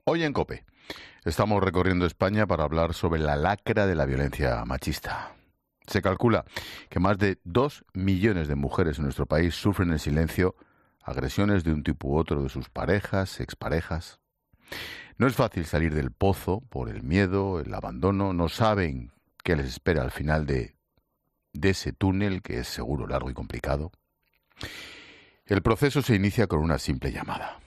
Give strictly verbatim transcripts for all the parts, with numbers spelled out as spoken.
Hoy en COPE estamos recorriendo España para hablar sobre la lacra de la violencia machista. Se calcula que más de dos millones de mujeres en nuestro país sufren en silencio agresiones de un tipo u otro de sus parejas, exparejas. No es fácil salir del pozo por el miedo, el abandono. No saben qué les espera al final de, de ese túnel que es seguro largo y complicado. El proceso se inicia con una simple llamada.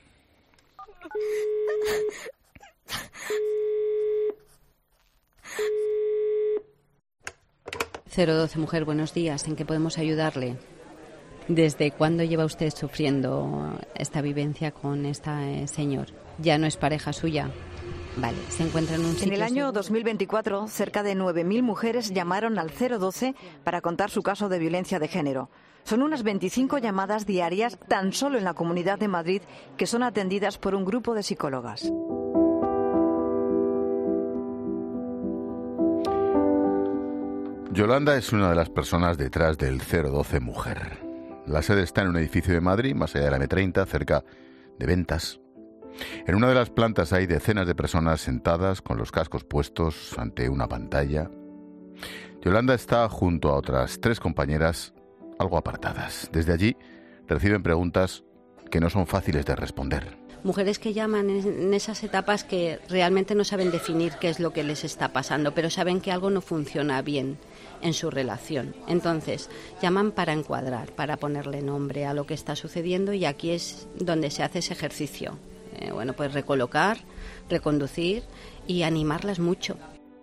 cero doce Mujer, buenos días. ¿En qué podemos ayudarle? ¿Desde cuándo lleva usted sufriendo esta vivencia con este señor? ¿Ya no es pareja suya? Vale, se encuentra en un sitio... En el año seguro. dos mil veinticuatro, cerca de nueve mil mujeres llamaron al cero doce para contar su caso de violencia de género. Son unas veinticinco llamadas diarias tan solo en la Comunidad de Madrid que son atendidas por un grupo de psicólogas. Yolanda es una de las personas detrás del cero doce Mujer. La sede está en un edificio de Madrid, más allá de la eme treinta, cerca de Ventas. En una de las plantas hay decenas de personas sentadas con los cascos puestos ante una pantalla. Yolanda está junto a otras tres compañeras algo apartadas. Desde allí reciben preguntas que no son fáciles de responder. Mujeres que llaman en esas etapas que realmente no saben definir qué es lo que les está pasando, pero saben que algo no funciona bien en su relación. Entonces, llaman para encuadrar, para ponerle nombre a lo que está sucediendo, y aquí es donde se hace ese ejercicio. Eh, bueno, pues recolocar, reconducir y animarlas mucho.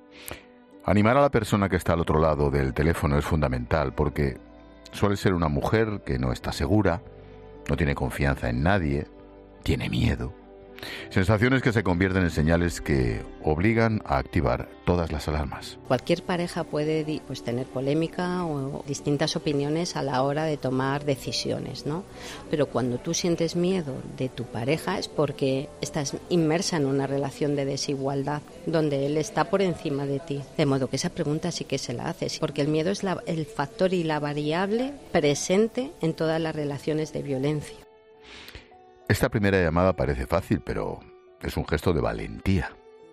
Animar a la persona que está al otro lado del teléfono es fundamental porque suele ser una mujer que no está segura, no tiene confianza en nadie, tiene miedo. Sensaciones que se convierten en señales que obligan a activar todas las alarmas. Cualquier pareja puede pues, tener polémica o distintas opiniones a la hora de tomar decisiones, ¿no? Pero cuando tú sientes miedo de tu pareja es porque estás inmersa en una relación de desigualdad donde él está por encima de ti. De modo que esa pregunta sí que se la haces, porque el miedo es la, el factor y la variable presente en todas las relaciones de violencia. Esta primera llamada parece fácil, pero es un gesto de valentía.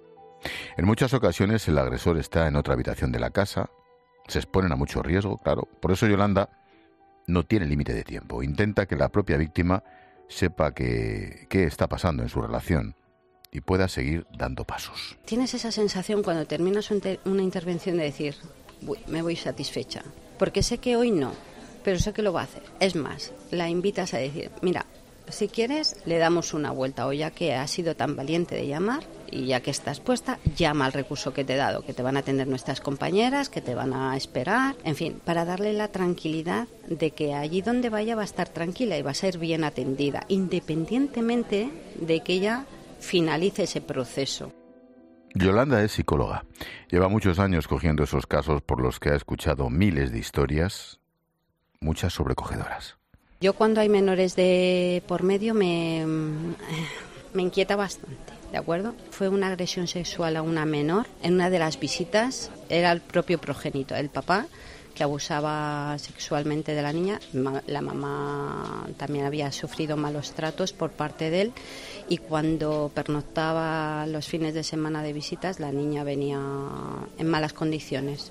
En muchas ocasiones el agresor está en otra habitación de la casa, se exponen a mucho riesgo, claro. Por eso Yolanda no tiene límite de tiempo. Intenta que la propia víctima sepa que, qué está pasando en su relación y pueda seguir dando pasos. Tienes esa sensación cuando terminas una intervención de decir, uy, me voy satisfecha, porque sé que hoy no, pero sé que lo va a hacer. Es más, la invitas a decir, mira, si quieres, le damos una vuelta, o ya que has sido tan valiente de llamar y ya que estás puesta, llama al recurso que te he dado, que te van a atender nuestras compañeras, que te van a esperar, en fin, para darle la tranquilidad de que allí donde vaya va a estar tranquila y va a ser bien atendida, independientemente de que ella finalice ese proceso. Yolanda es psicóloga. Lleva muchos años cogiendo esos casos por los que ha escuchado miles de historias, muchas sobrecogedoras. Yo cuando hay menores de por medio me, me inquieta bastante, ¿de acuerdo? Fue una agresión sexual a una menor. En una de las visitas era el propio progenitor, el papá, que abusaba sexualmente de la niña. La mamá también había sufrido malos tratos por parte de él, y cuando pernoctaba los fines de semana de visitas, la niña venía en malas condiciones.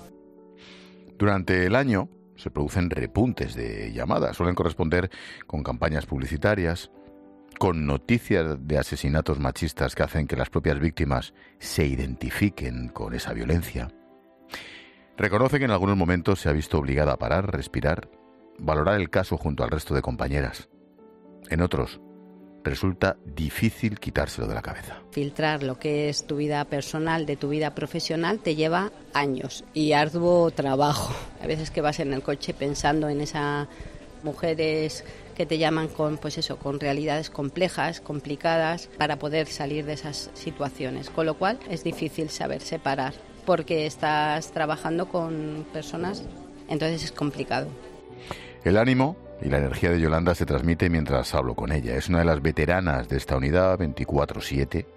Durante el año se producen repuntes de llamadas, suelen corresponder con campañas publicitarias, con noticias de asesinatos machistas que hacen que las propias víctimas se identifiquen con esa violencia. Reconoce que en algunos momentos se ha visto obligada a parar, respirar, valorar el caso junto al resto de compañeras. En otros, resulta difícil quitárselo de la cabeza. Filtrar lo que es tu vida personal de tu vida profesional te lleva años y arduo trabajo. A veces que vas en el coche pensando en esas mujeres que te llaman con, pues eso, con realidades complejas, complicadas, para poder salir de esas situaciones. Con lo cual es difícil saber separar, porque estás trabajando con personas, entonces es complicado. El ánimo y la energía de Yolanda se transmite mientras hablo con ella. Es una de las veteranas de esta unidad veinticuatro siete.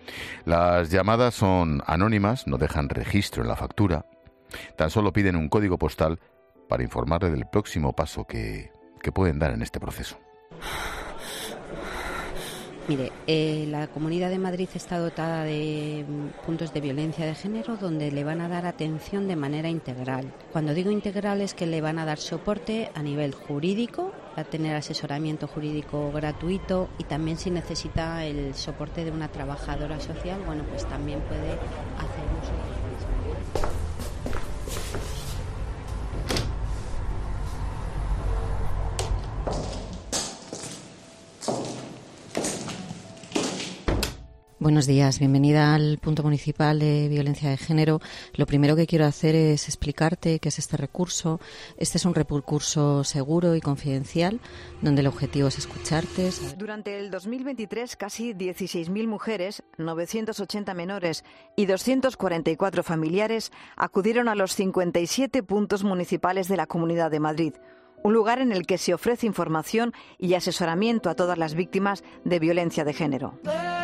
Las llamadas son anónimas, no dejan registro en la factura. Tan solo piden un código postal para informarle del próximo paso que, que pueden dar en este proceso. Mire, eh, la Comunidad de Madrid está dotada de puntos de violencia de género donde le van a dar atención de manera integral. Cuando digo integral es que le van a dar soporte a nivel jurídico, va a tener asesoramiento jurídico gratuito y también si necesita el soporte de una trabajadora social, bueno, pues también puede hacer uso de Buenos días, bienvenida al punto municipal de violencia de género. Lo primero que quiero hacer es explicarte qué es este recurso. Este es un recurso seguro y confidencial, donde el objetivo es escucharte. Durante el dos mil veintitrés, casi dieciséis mil mujeres, novecientos ochenta menores y doscientos cuarenta y cuatro familiares acudieron a los cincuenta y siete puntos municipales de la Comunidad de Madrid. Un lugar en el que se ofrece información y asesoramiento a todas las víctimas de violencia de género.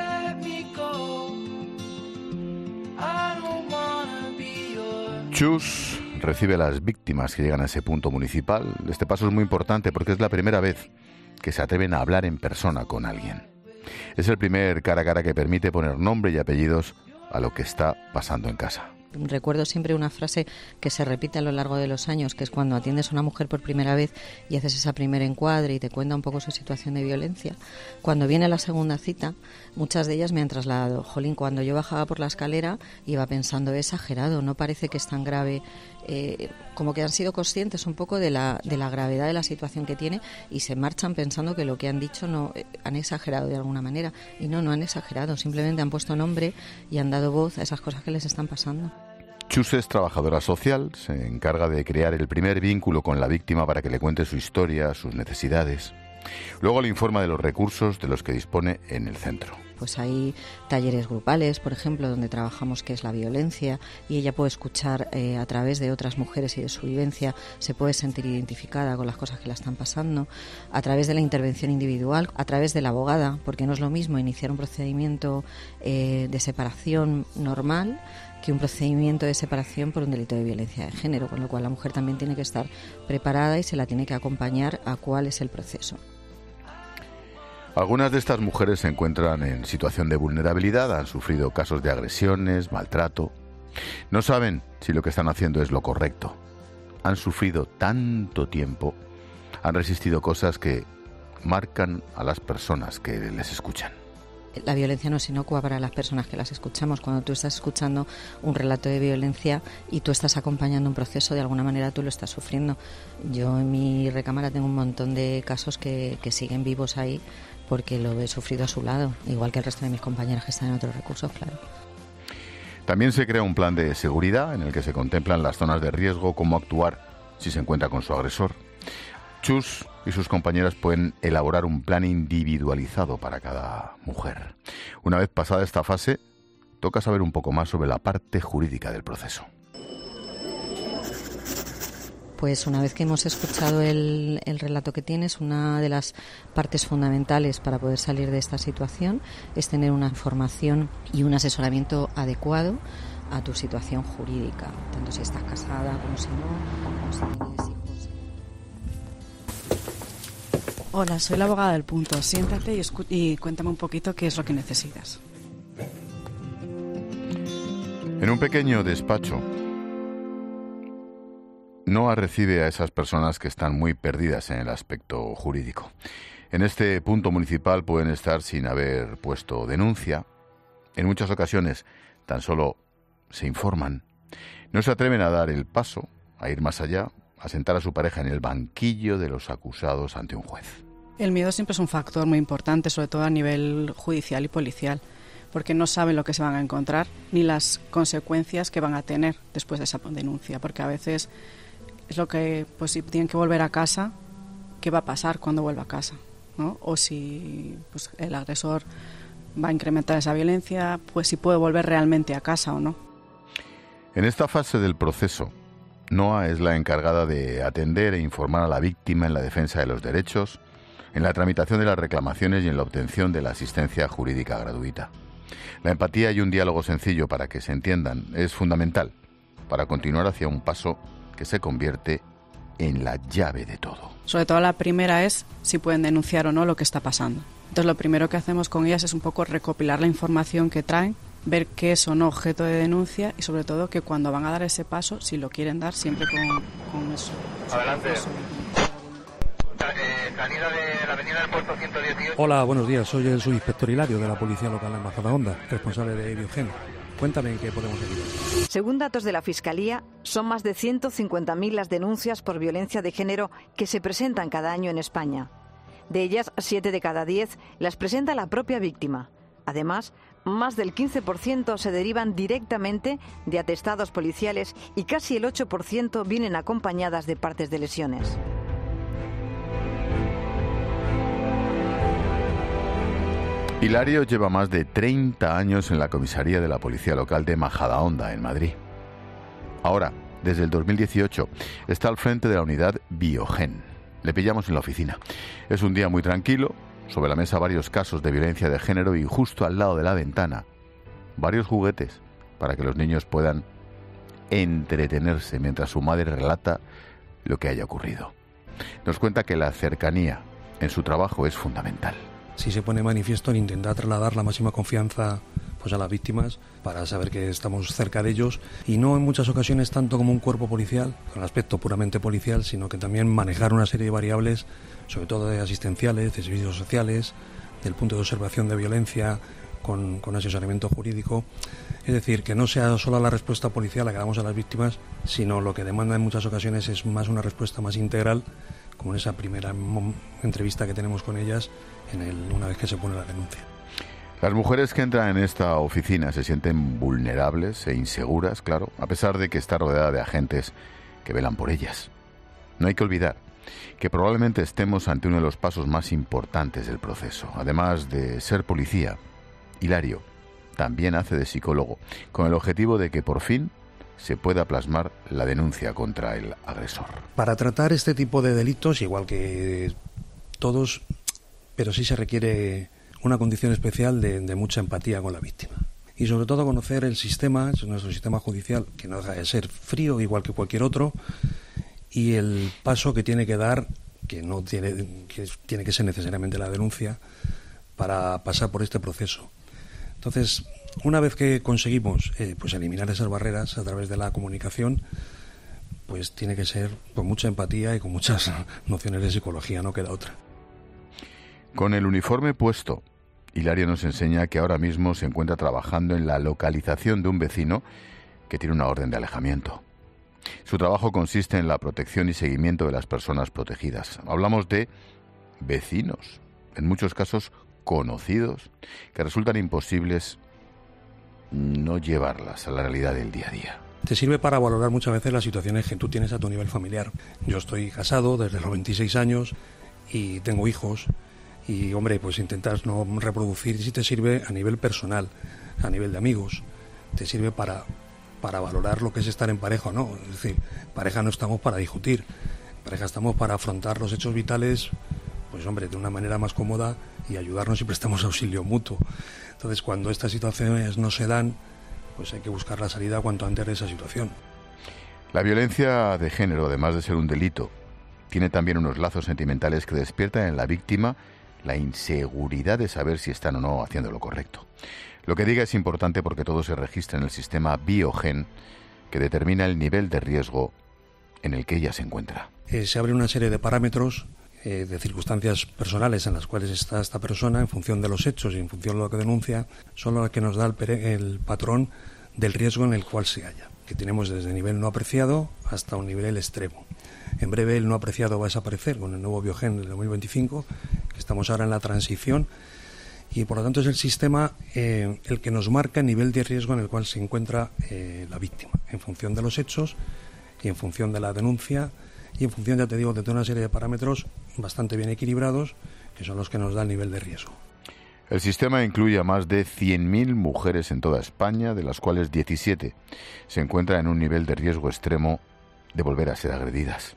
Chus recibe a las víctimas que llegan a ese punto municipal. Este paso es muy importante porque es la primera vez que se atreven a hablar en persona con alguien. Es el primer cara a cara que permite poner nombre y apellidos a lo que está pasando en casa. Recuerdo siempre una frase que se repite a lo largo de los años, que es cuando atiendes a una mujer por primera vez y haces esa primer encuadre y te cuenta un poco su situación de violencia. Cuando viene la segunda cita, muchas de ellas me han trasladado. Jolín, cuando yo bajaba por la escalera iba pensando, he exagerado, no parece que es tan grave. Eh, como que han sido conscientes un poco de la, de la gravedad de la situación que tiene y se marchan pensando que lo que han dicho no eh, han exagerado de alguna manera. Y no, no han exagerado, simplemente han puesto nombre y han dado voz a esas cosas que les están pasando. Chus es trabajadora social, se encarga de crear el primer vínculo con la víctima para que le cuente su historia, sus necesidades. Luego le informa de los recursos de los que dispone en el centro. Pues hay talleres grupales, por ejemplo, donde trabajamos qué es la violencia y ella puede escuchar eh, a través de otras mujeres y de su vivencia, se puede sentir identificada con las cosas que la están pasando, a través de la intervención individual, a través de la abogada, porque no es lo mismo iniciar un procedimiento eh, de separación normal que un procedimiento de separación por un delito de violencia de género, con lo cual la mujer también tiene que estar preparada y se la tiene que acompañar a cuál es el proceso. Algunas de estas mujeres se encuentran en situación de vulnerabilidad, han sufrido casos de agresiones, maltrato. No saben si lo que están haciendo es lo correcto. Han sufrido tanto tiempo, han resistido cosas que marcan a las personas que les escuchan. La violencia no es inocua para las personas que las escuchamos. Cuando tú estás escuchando un relato de violencia y tú estás acompañando un proceso, de alguna manera tú lo estás sufriendo. Yo en mi recámara tengo un montón de casos que, que siguen vivos ahí porque lo he sufrido a su lado, igual que el resto de mis compañeras que están en otros recursos, claro. También se crea un plan de seguridad en el que se contemplan las zonas de riesgo, cómo actuar si se encuentra con su agresor. Chus y sus compañeras pueden elaborar un plan individualizado para cada mujer. Una vez pasada esta fase, toca saber un poco más sobre la parte jurídica del proceso. Pues una vez que hemos escuchado el, el relato que tienes, una de las partes fundamentales para poder salir de esta situación es tener una formación y un asesoramiento adecuado a tu situación jurídica, tanto si estás casada como si no, como si tienes hijos. Hola, soy la abogada del punto. Siéntate y, escu- y cuéntame un poquito qué es lo que necesitas. En un pequeño despacho, Noa recibe a esas personas que están muy perdidas en el aspecto jurídico. En este punto municipal pueden estar sin haber puesto denuncia. En muchas ocasiones tan solo se informan. No se atreven a dar el paso, a ir más allá, a sentar a su pareja en el banquillo de los acusados ante un juez. El miedo siempre es un factor muy importante, sobre todo a nivel judicial y policial, porque no saben lo que se van a encontrar ni las consecuencias que van a tener después de esa denuncia, porque a veces es lo que, pues si tienen que volver a casa, ¿qué va a pasar cuando vuelva a casa? ¿No? O si pues, el agresor va a incrementar esa violencia, pues si puede volver realmente a casa o no. En esta fase del proceso, Noa es la encargada de atender e informar a la víctima en la defensa de los derechos, en la tramitación de las reclamaciones y en la obtención de la asistencia jurídica gratuita. La empatía y un diálogo sencillo para que se entiendan es fundamental para continuar hacia un paso que se convierte en la llave de todo. Sobre todo la primera es si pueden denunciar o no lo que está pasando. Entonces lo primero que hacemos con ellas es un poco recopilar la información que traen, ver qué es o no objeto de denuncia y sobre todo que cuando van a dar ese paso, si lo quieren dar, siempre con, con eso. Adelante. Eh, salida de la avenida del puerto ciento dieciocho. Hola, buenos días. Soy el subinspector Hilario de la Policía Local en Majadahonda, responsable de Biogen. Cuéntame en qué podemos ayudar. Según datos de la Fiscalía, son más de ciento cincuenta mil las denuncias por violencia de género que se presentan cada año en España. De ellas, siete de cada diez las presenta la propia víctima. Además, más del quince por ciento se derivan directamente de atestados policiales y casi el ocho por ciento vienen acompañadas de partes de lesiones. Hilario lleva más de treinta años en la comisaría de la Policía Local de Majadahonda, en Madrid. Ahora, desde el dos mil dieciocho, está al frente de la unidad Biogen. Le pillamos en la oficina. Es un día muy tranquilo. Sobre la mesa varios casos de violencia de género y justo al lado de la ventana varios juguetes para que los niños puedan entretenerse mientras su madre relata lo que haya ocurrido. Nos cuenta que la cercanía en su trabajo es fundamental. Si se pone manifiesto en intentar trasladar la máxima confianza pues a las víctimas para saber que estamos cerca de ellos y no en muchas ocasiones tanto como un cuerpo policial, con aspecto puramente policial, sino que también manejar una serie de variables, sobre todo de asistenciales, de servicios sociales, del punto de observación de violencia con, con asesoramiento jurídico. Es decir, que no sea solo la respuesta policial la que damos a las víctimas, sino lo que demanda en muchas ocasiones es más una respuesta más integral, como en esa primera entrevista que tenemos con ellas en el, una vez que se pone la denuncia. Las mujeres que entran en esta oficina se sienten vulnerables e inseguras, claro, a pesar de que está rodeada de agentes que velan por ellas. No hay que olvidar que probablemente estemos ante uno de los pasos más importantes del proceso. Además de ser policía, Hilario también hace de psicólogo, con el objetivo de que por fin se pueda plasmar la denuncia contra el agresor. Para tratar este tipo de delitos, igual que todos, pero sí se requiere una condición especial de, de mucha empatía con la víctima. Y sobre todo conocer el sistema, nuestro sistema judicial, que no deja de ser frío igual que cualquier otro, y el paso que tiene que dar, que no tiene que, tiene que ser necesariamente la denuncia, para pasar por este proceso. Entonces, una vez que conseguimos eh, pues eliminar esas barreras a través de la comunicación, pues tiene que ser con mucha empatía y con muchas nociones de psicología, no queda otra. Con el uniforme puesto, Hilario nos enseña que ahora mismo se encuentra trabajando en la localización de un vecino que tiene una orden de alejamiento. Su trabajo consiste en la protección y seguimiento de las personas protegidas. Hablamos de vecinos, en muchos casos conocidos, que resultan imposibles no llevarlas a la realidad del día a día. Te sirve para valorar muchas veces las situaciones que tú tienes a tu nivel familiar. Yo estoy casado desde los veintiséis años y tengo hijos. Y, hombre, pues intentas no reproducir, si te sirve a nivel personal, a nivel de amigos, te sirve para, para valorar lo que es estar en pareja o no. Es decir, pareja no estamos para discutir, pareja estamos para afrontar los hechos vitales, pues, hombre, de una manera más cómoda y ayudarnos y prestamos auxilio mutuo. Entonces, cuando estas situaciones no se dan, pues hay que buscar la salida cuanto antes de esa situación. La violencia de género, además de ser un delito, tiene también unos lazos sentimentales que despiertan en la víctima la inseguridad de saber si están o no haciendo lo correcto. Lo que diga es importante porque todo se registra en el sistema Biogen, que determina el nivel de riesgo en el que ella se encuentra. Eh, se abre una serie de parámetros, eh, de circunstancias personales en las cuales está esta persona, en función de los hechos y en función de lo que denuncia, son las que nos da el, pere- el patrón del riesgo en el cual se halla, que tenemos desde nivel no apreciado hasta un nivel extremo. En breve el no apreciado va a desaparecer con el nuevo Biogen del dos mil veinticinco, que estamos ahora en la transición, y por lo tanto es el sistema eh, el que nos marca el nivel de riesgo en el cual se encuentra eh, la víctima, en función de los hechos y en función de la denuncia y en función, ya te digo, de toda una serie de parámetros bastante bien equilibrados, que son los que nos da el nivel de riesgo. El sistema incluye a más de cien mil mujeres en toda España, de las cuales diecisiete se encuentran en un nivel de riesgo extremo de volver a ser agredidas.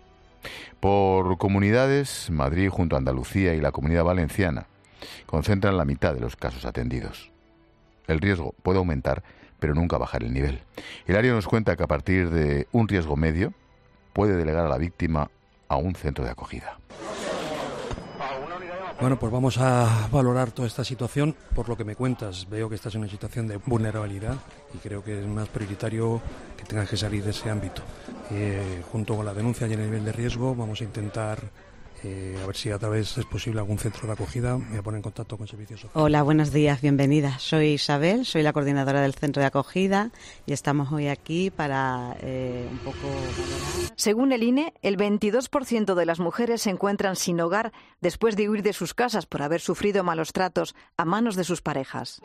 Por comunidades, Madrid junto a Andalucía y la Comunidad Valenciana concentran la mitad de los casos atendidos. El riesgo puede aumentar, pero nunca bajar el nivel. Hilario nos cuenta que a partir de un riesgo medio puede delegar a la víctima a un centro de acogida. Bueno, pues vamos a valorar toda esta situación. Por lo que me cuentas, veo que estás en una situación de vulnerabilidad y creo que es más prioritario que tengas que salir de ese ámbito. Eh, junto con la denuncia y el nivel de riesgo, vamos a intentar eh, a ver si a través es posible algún centro de acogida. Me voy a poner en contacto con servicios sociales. Hola, buenos días, bienvenida. Soy Isabel, soy la coordinadora del centro de acogida y estamos hoy aquí para eh, un poco valorar. Según el I N E, el veintidós por ciento de las mujeres se encuentran sin hogar después de huir de sus casas por haber sufrido malos tratos a manos de sus parejas.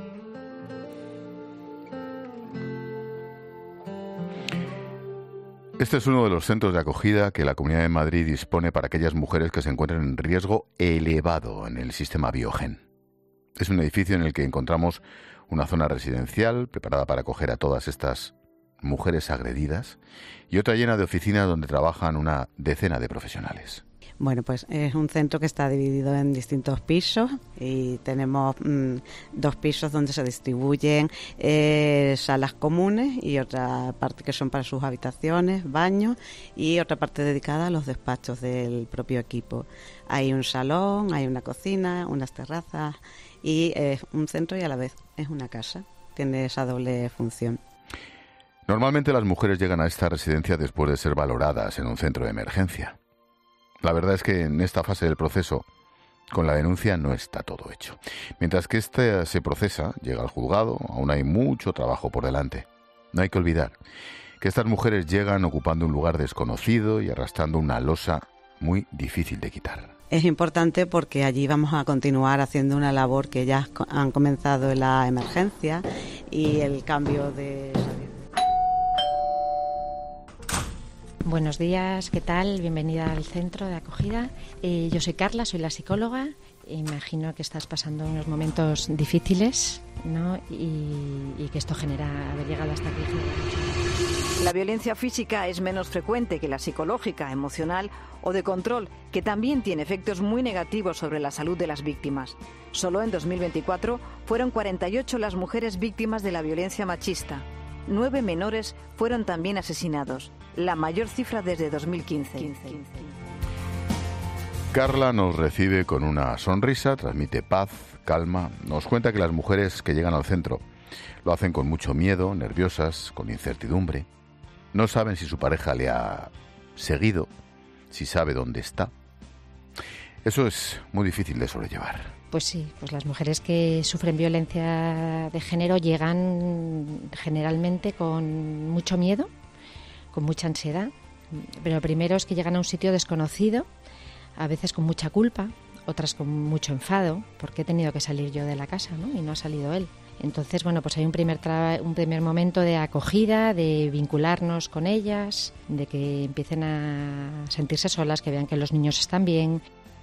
Este es uno de los centros de acogida que la Comunidad de Madrid dispone para aquellas mujeres que se encuentran en riesgo elevado en el sistema Biogen. Es un edificio en el que encontramos una zona residencial preparada para acoger a todas estas mujeres agredidas y otra llena de oficinas donde trabajan una decena de profesionales. Bueno, pues es un centro que está dividido en distintos pisos y tenemos mmm, dos pisos donde se distribuyen eh, salas comunes y otra parte que son para sus habitaciones, baños y otra parte dedicada a los despachos del propio equipo. Hay un salón, hay una cocina, unas terrazas y es un centro y a la vez es una casa. Tiene esa doble función. Normalmente las mujeres llegan a esta residencia después de ser valoradas en un centro de emergencia. La verdad es que en esta fase del proceso, con la denuncia no está todo hecho. Mientras que ésta se procesa, llega al juzgado, aún hay mucho trabajo por delante. No hay que olvidar que estas mujeres llegan ocupando un lugar desconocido y arrastrando una losa muy difícil de quitar. Es importante porque allí vamos a continuar haciendo una labor que ya han comenzado en la emergencia y el cambio de... Buenos días, ¿qué tal? Bienvenida al centro de acogida. Eh, yo soy Carla, soy la psicóloga. Imagino que estás pasando unos momentos difíciles, ¿no? Y, y que esto genera haber llegado hasta aquí. La violencia física es menos frecuente que la psicológica, emocional o de control, que también tiene efectos muy negativos sobre la salud de las víctimas. Solo en dos mil veinticuatro fueron cuarenta y ocho las mujeres víctimas de la violencia machista. Nueve menores fueron también asesinados, la mayor cifra desde dos mil quince. Carla nos recibe con una sonrisa, transmite paz, calma. Nos cuenta que las mujeres que llegan al centro lo hacen con mucho miedo, nerviosas, con incertidumbre. No saben si su pareja le ha seguido, si sabe dónde está. Eso es muy difícil de sobrellevar. Pues sí, pues las mujeres que sufren violencia de género llegan generalmente con mucho miedo, con mucha ansiedad. Pero lo primero es que llegan a un sitio desconocido, a veces con mucha culpa, otras con mucho enfado, porque he tenido que salir yo de la casa, ¿no? Y no ha salido él. Entonces, bueno, pues hay un primer, tra- un primer momento de acogida, de vincularnos con ellas, de que empiecen a sentirse solas, que vean que los niños están bien.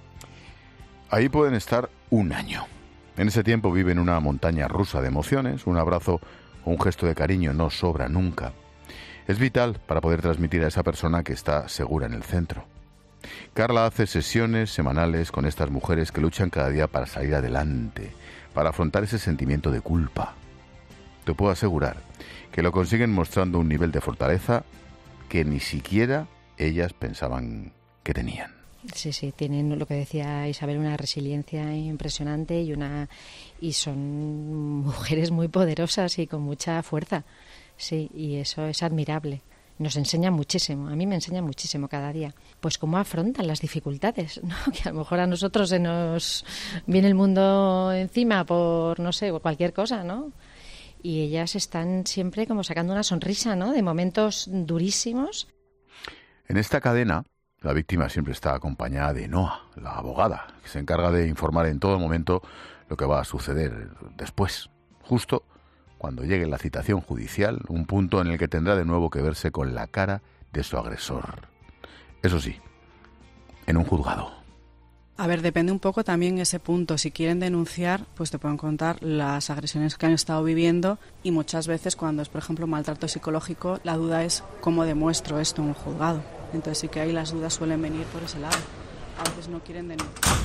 Ahí pueden estar un año. En ese tiempo viven una montaña rusa de emociones, un abrazo o un gesto de cariño no sobra nunca. Es vital para poder transmitir a esa persona que está segura en el centro. Carla hace sesiones semanales con estas mujeres que luchan cada día para salir adelante, para afrontar ese sentimiento de culpa. Te puedo asegurar que lo consiguen mostrando un nivel de fortaleza que ni siquiera ellas pensaban que tenían. Sí, sí, tienen lo que decía Isabel, una resiliencia impresionante y una y son mujeres muy poderosas y con mucha fuerza. Sí, y eso es admirable. Nos enseña muchísimo, a mí me enseña muchísimo cada día. Pues cómo afrontan las dificultades, ¿no? Que a lo mejor a nosotros se nos viene el mundo encima por, no sé, cualquier cosa, ¿no? Y ellas están siempre como sacando una sonrisa, ¿no? De momentos durísimos. En esta cadena, la víctima siempre está acompañada de Noa, la abogada, que se encarga de informar en todo momento lo que va a suceder después, justo cuando llegue la citación judicial, un punto en el que tendrá de nuevo que verse con la cara de su agresor. Eso sí, en un juzgado. A ver, depende un poco también ese punto. Si quieren denunciar, pues te pueden contar las agresiones que han estado viviendo y muchas veces cuando es, por ejemplo, maltrato psicológico, la duda es cómo demuestro esto en un juzgado. Entonces sí que ahí las dudas suelen venir por ese lado. A veces no quieren denunciar.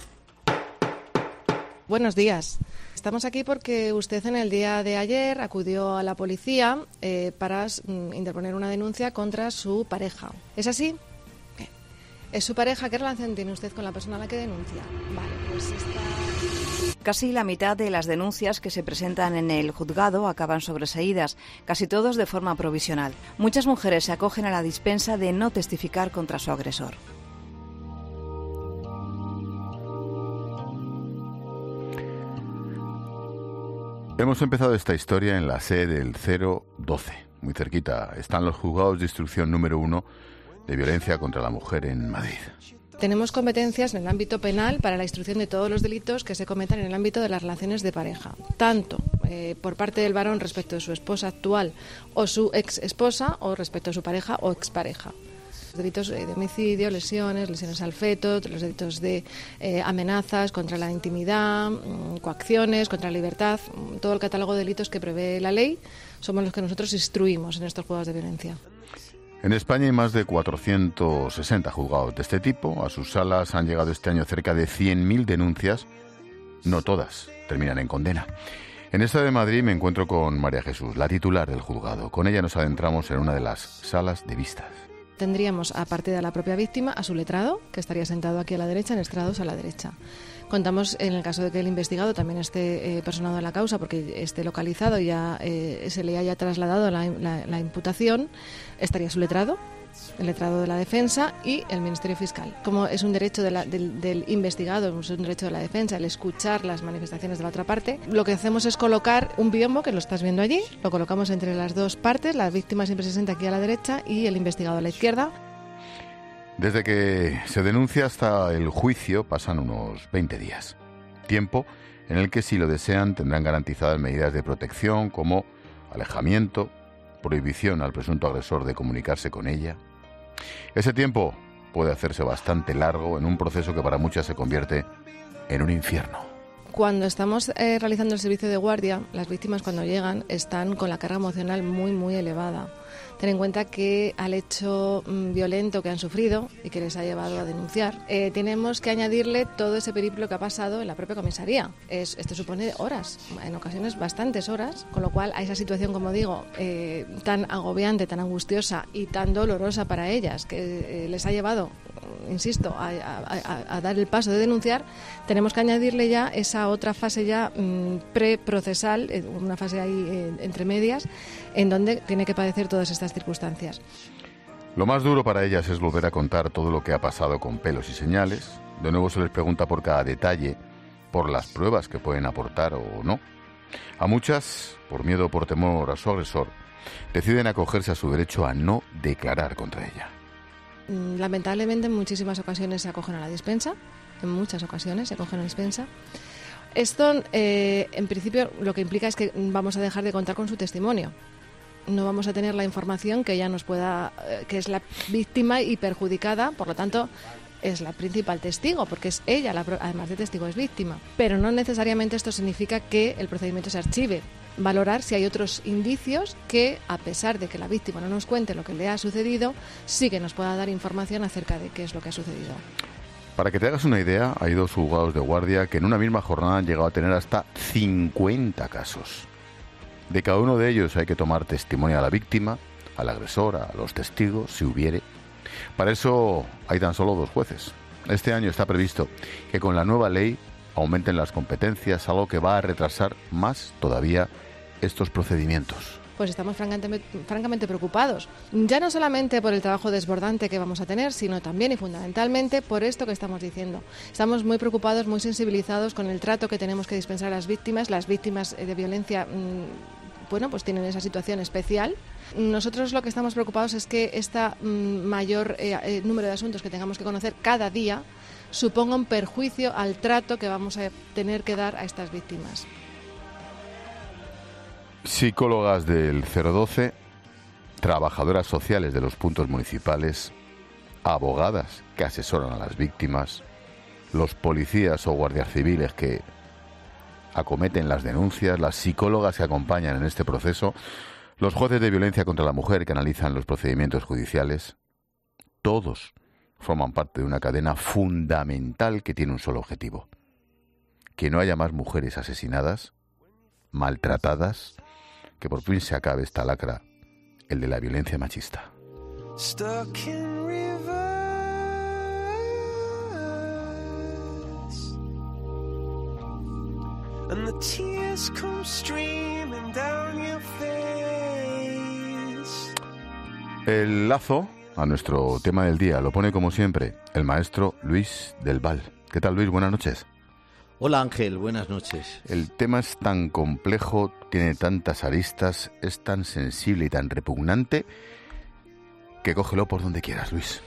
Buenos días. Estamos aquí porque usted en el día de ayer acudió a la policía eh, para mm, interponer una denuncia contra su pareja. ¿Es así? Bien. ¿Es su pareja? ¿Qué relación tiene usted con la persona a la que denuncia? Vale. pues esta... Casi la mitad de las denuncias que se presentan en el juzgado acaban sobreseídas, casi todos de forma provisional. Muchas mujeres se acogen a la dispensa de no testificar contra su agresor. Hemos empezado esta historia en la sede del cero doce. Muy cerquita están los juzgados de instrucción número uno de violencia contra la mujer en Madrid. Tenemos competencias en el ámbito penal para la instrucción de todos los delitos que se cometan en el ámbito de las relaciones de pareja, tanto eh, por parte del varón respecto de su esposa actual o su ex esposa o respecto a su pareja o expareja. Delitos de homicidio, lesiones, lesiones al feto, los delitos de eh, amenazas contra la intimidad, mmm, coacciones, contra la libertad, mmm, todo el catálogo de delitos que prevé la ley somos los que nosotros instruimos en estos juzgados de violencia. En España hay más de cuatrocientos sesenta juzgados de este tipo. A sus salas han llegado este año cerca de cien mil denuncias. No todas terminan en condena. En esta de Madrid me encuentro con María Jesús, la titular del juzgado. Con ella nos adentramos en una de las salas de vistas. Tendríamos, aparte de la propia víctima, a su letrado, que estaría sentado aquí a la derecha, en estrados a la derecha. Contamos, en el caso de que el investigado también esté eh, personado en la causa, porque esté localizado y ya eh, se le haya trasladado la, la, la imputación, estaría su letrado, el letrado de la defensa y el Ministerio Fiscal. Como es un derecho de la, del, del investigado, es un derecho de la defensa el escuchar las manifestaciones de la otra parte, lo que hacemos es colocar un biombo, que lo estás viendo allí, lo colocamos entre las dos partes, la víctima siempre se sienta aquí a la derecha y el investigado a la izquierda. Desde que se denuncia hasta el juicio pasan unos veinte días, tiempo en el que, si lo desean, tendrán garantizadas medidas de protección como alejamiento, prohibición al presunto agresor de comunicarse con ella. Ese tiempo puede hacerse bastante largo en un proceso que para muchas se convierte en un infierno. Cuando estamos eh, realizando el servicio de guardia, las víctimas cuando llegan están con la carga emocional muy, muy elevada. Ten en cuenta que al hecho mm, violento que han sufrido y que les ha llevado a denunciar, eh, tenemos que añadirle todo ese periplo que ha pasado en la propia comisaría. Es, esto supone horas, en ocasiones bastantes horas, con lo cual a esa situación, como digo, eh, tan agobiante, tan angustiosa y tan dolorosa para ellas, que eh, les ha llevado, insisto, a, a, a dar el paso de denunciar, tenemos que añadirle ya esa otra fase ya mmm, preprocesal, eh, una fase ahí eh, entre medias, en donde tiene que padecer todas estas circunstancias. Lo más duro para ellas es volver a contar todo lo que ha pasado con pelos y señales. De nuevo se les pregunta por cada detalle, por las pruebas que pueden aportar o no. A muchas, por miedo o por temor a su agresor, deciden acogerse a su derecho a no declarar contra ella. Lamentablemente en muchísimas ocasiones se acogen a la dispensa, en muchas ocasiones se acogen a la dispensa. Esto, eh, en principio, lo que implica es que vamos a dejar de contar con su testimonio. No vamos a tener la información que ella nos pueda, eh, que es la víctima y perjudicada, por lo tanto, es la principal testigo, porque es ella, la, además de testigo, es víctima. Pero no necesariamente esto significa que el procedimiento se archive. Valorar si hay otros indicios que, a pesar de que la víctima no nos cuente lo que le ha sucedido, sí que nos pueda dar información acerca de qué es lo que ha sucedido. Para que te hagas una idea, hay dos juzgados de guardia que en una misma jornada han llegado a tener hasta cincuenta casos. De cada uno de ellos hay que tomar testimonio a la víctima, al agresor, a los testigos, si hubiere. Para eso hay tan solo dos jueces. Este año está previsto que con la nueva ley aumenten las competencias, algo que va a retrasar más todavía estos procedimientos. Pues estamos francamente, francamente preocupados, ya no solamente por el trabajo desbordante que vamos a tener, sino también y fundamentalmente por esto que estamos diciendo. Estamos muy preocupados, muy sensibilizados con el trato que tenemos que dispensar a las víctimas. Las víctimas de violencia, mmm, bueno, pues tienen esa situación especial. Nosotros lo que estamos preocupados es que este mmm, mayor eh, eh, número de asuntos que tengamos que conocer cada día suponga un perjuicio al trato que vamos a tener que dar a estas víctimas. Psicólogas del cero doce, trabajadoras sociales de los puntos municipales, abogadas que asesoran a las víctimas, los policías o guardias civiles que acometen las denuncias, las psicólogas que acompañan en este proceso, los jueces de violencia contra la mujer que analizan los procedimientos judiciales, todos forman parte de una cadena fundamental que tiene un solo objetivo: que no haya más mujeres asesinadas, maltratadas, que por fin se acabe esta lacra, el de la violencia machista. and the tears come streaming down your face. El lazo a nuestro tema del día lo pone como siempre el maestro Luis del Val. ¿Qué tal, Luis? Buenas noches. Hola, Ángel, buenas noches. El tema es tan complejo, tiene tantas aristas, es tan sensible y tan repugnante que cógelo por donde quieras, Luis.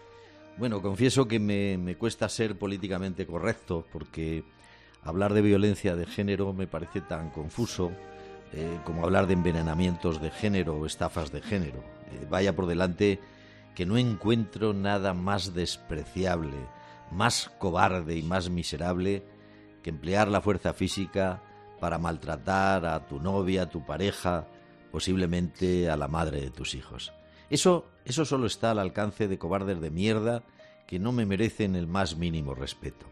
Bueno, confieso que me, me cuesta ser políticamente correcto porque hablar de violencia de género me parece tan confuso eh, como hablar de envenenamientos de género o estafas de género. Eh, vaya por delante que no encuentro nada más despreciable, más cobarde y más miserable que emplear la fuerza física para maltratar a tu novia, a tu pareja, posiblemente a la madre de tus hijos. Eso, eso solo está al alcance de cobardes de mierda que no me merecen el más mínimo respeto.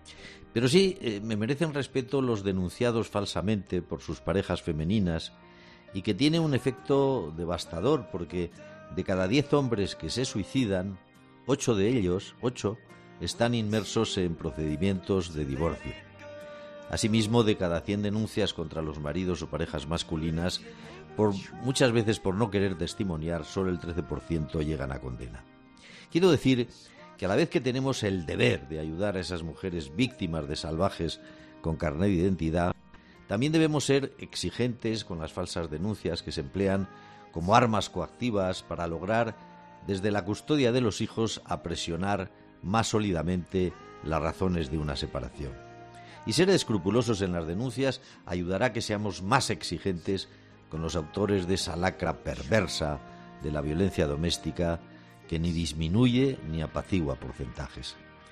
Pero sí, eh, me merecen respeto los denunciados falsamente por sus parejas femeninas y que tiene un efecto devastador porque de cada diez hombres que se suicidan, ocho de ellos, ocho, están inmersos en procedimientos de divorcio. Asimismo, de cada cien denuncias contra los maridos o parejas masculinas, por, muchas veces por no querer testimoniar, solo el trece por ciento llegan a condena. Quiero decir que a la vez que tenemos el deber de ayudar a esas mujeres víctimas de salvajes con carnet de identidad, también debemos ser exigentes con las falsas denuncias que se emplean como armas coactivas para lograr, desde la custodia de los hijos, a presionar más sólidamente las razones de una separación. Y ser escrupulosos en las denuncias ayudará a que seamos más exigentes con los autores de esa lacra perversa de la violencia doméstica que ni disminuye ni apacigua porcentajes.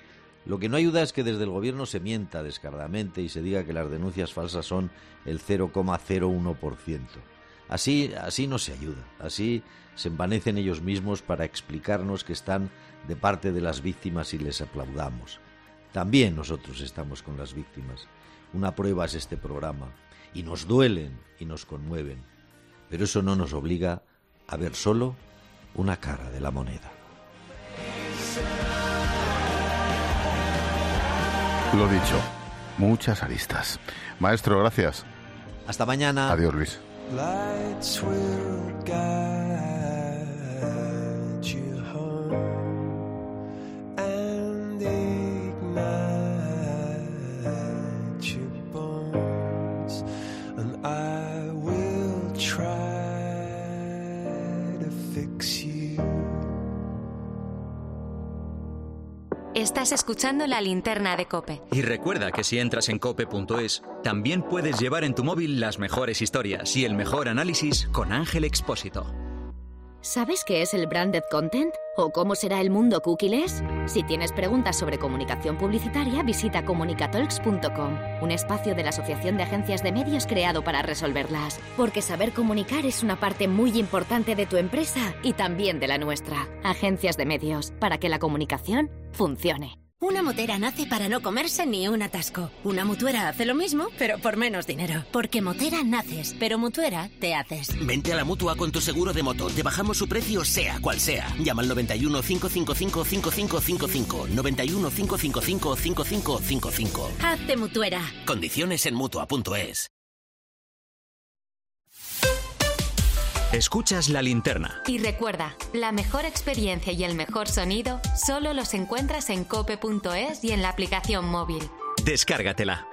Lo que no ayuda es que desde el gobierno se mienta descaradamente y se diga que las denuncias falsas son el cero coma cero uno por ciento. Así, así no se ayuda, así se envanecen ellos mismos para explicarnos que están de parte de las víctimas y les aplaudamos. También nosotros estamos con las víctimas. Una prueba es este programa. Y nos duelen y nos conmueven. Pero eso no nos obliga a ver solo una cara de la moneda. Lo dicho, muchas aristas. Maestro, gracias. Hasta mañana. Adiós, Luis. Lights will guide you home and ignite your bones, and I will try to fix you. Estás escuchando La Linterna de COPE. Y recuerda que si entras en cope punto es, también puedes llevar en tu móvil las mejores historias y el mejor análisis con Ángel Expósito. ¿Sabes qué es el branded content? ¿O cómo será el mundo cookieless? Si tienes preguntas sobre comunicación publicitaria, visita comunicatalks punto com, un espacio de la Asociación de Agencias de Medios creado para resolverlas. Porque saber comunicar es una parte muy importante de tu empresa y también de la nuestra. Agencias de Medios, para que la comunicación funcione. Una motera nace para no comerse ni un atasco. Una mutuera hace lo mismo, pero por menos dinero. Porque motera naces, pero mutuera te haces. Vente a la Mutua con tu seguro de moto. Te bajamos su precio sea cual sea. Llama al noventa y uno, cinco cinco cinco, cinco cinco cinco cinco. noventa y uno, cinco cinco cinco, cinco cinco cinco cinco. Hazte mutuera. Condiciones en mutua punto es. Escuchas La Linterna. Y recuerda, la mejor experiencia y el mejor sonido solo los encuentras en cope punto es y en la aplicación móvil. Descárgatela.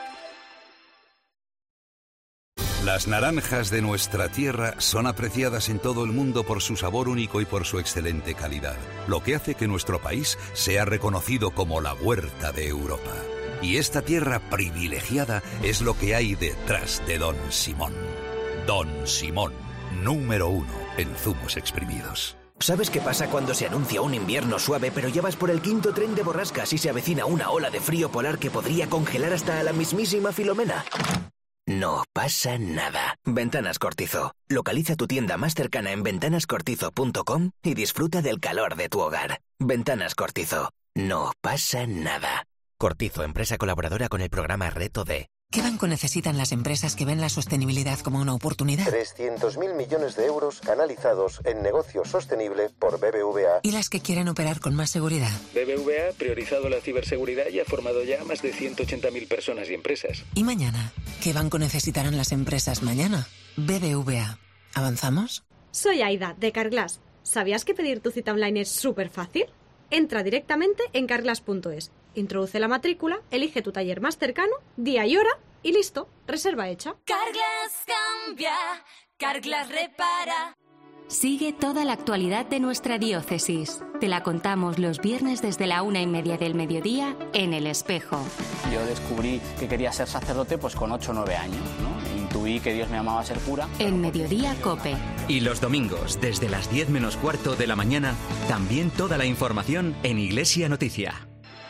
Las naranjas de nuestra tierra son apreciadas en todo el mundo por su sabor único y por su excelente calidad, lo que hace que nuestro país sea reconocido como la huerta de Europa. Y esta tierra privilegiada es lo que hay detrás de Don Simón. Don Simón, número uno en zumos exprimidos. ¿Sabes qué pasa cuando se anuncia un invierno suave, pero ya vas por el quinto tren de borrascas y se avecina una ola de frío polar que podría congelar hasta a la mismísima Filomena? No pasa nada. Ventanas Cortizo. Localiza tu tienda más cercana en ventanas cortizo punto com y disfruta del calor de tu hogar. Ventanas Cortizo. No pasa nada. Cortizo, empresa colaboradora con el programa Reto D. ¿Qué banco necesitan las empresas que ven la sostenibilidad como una oportunidad? trescientos mil millones de euros canalizados en negocio sostenible por B B V A. ¿Y las que quieren operar con más seguridad? B B V A ha priorizado la ciberseguridad y ha formado ya a más de ciento ochenta mil personas y empresas. ¿Y mañana? ¿Qué banco necesitarán las empresas mañana? B B V A. ¿Avanzamos? Soy Aida, de Carglass. ¿Sabías que pedir tu cita online es súper fácil? Entra directamente en carglass punto es. Introduce la matrícula, elige tu taller más cercano, día y hora y listo, reserva hecha. Carglass cambia, Carglass repara. Sigue toda la actualidad de nuestra diócesis. Te la contamos los viernes desde la una y media del mediodía en El Espejo. Yo descubrí que quería ser sacerdote pues con ocho o nueve años, ¿no? Intuí que Dios me llamaba a ser cura. En Mediodía Cope. Y los domingos, desde las diez menos cuarto de la mañana, también toda la información en Iglesia Noticia.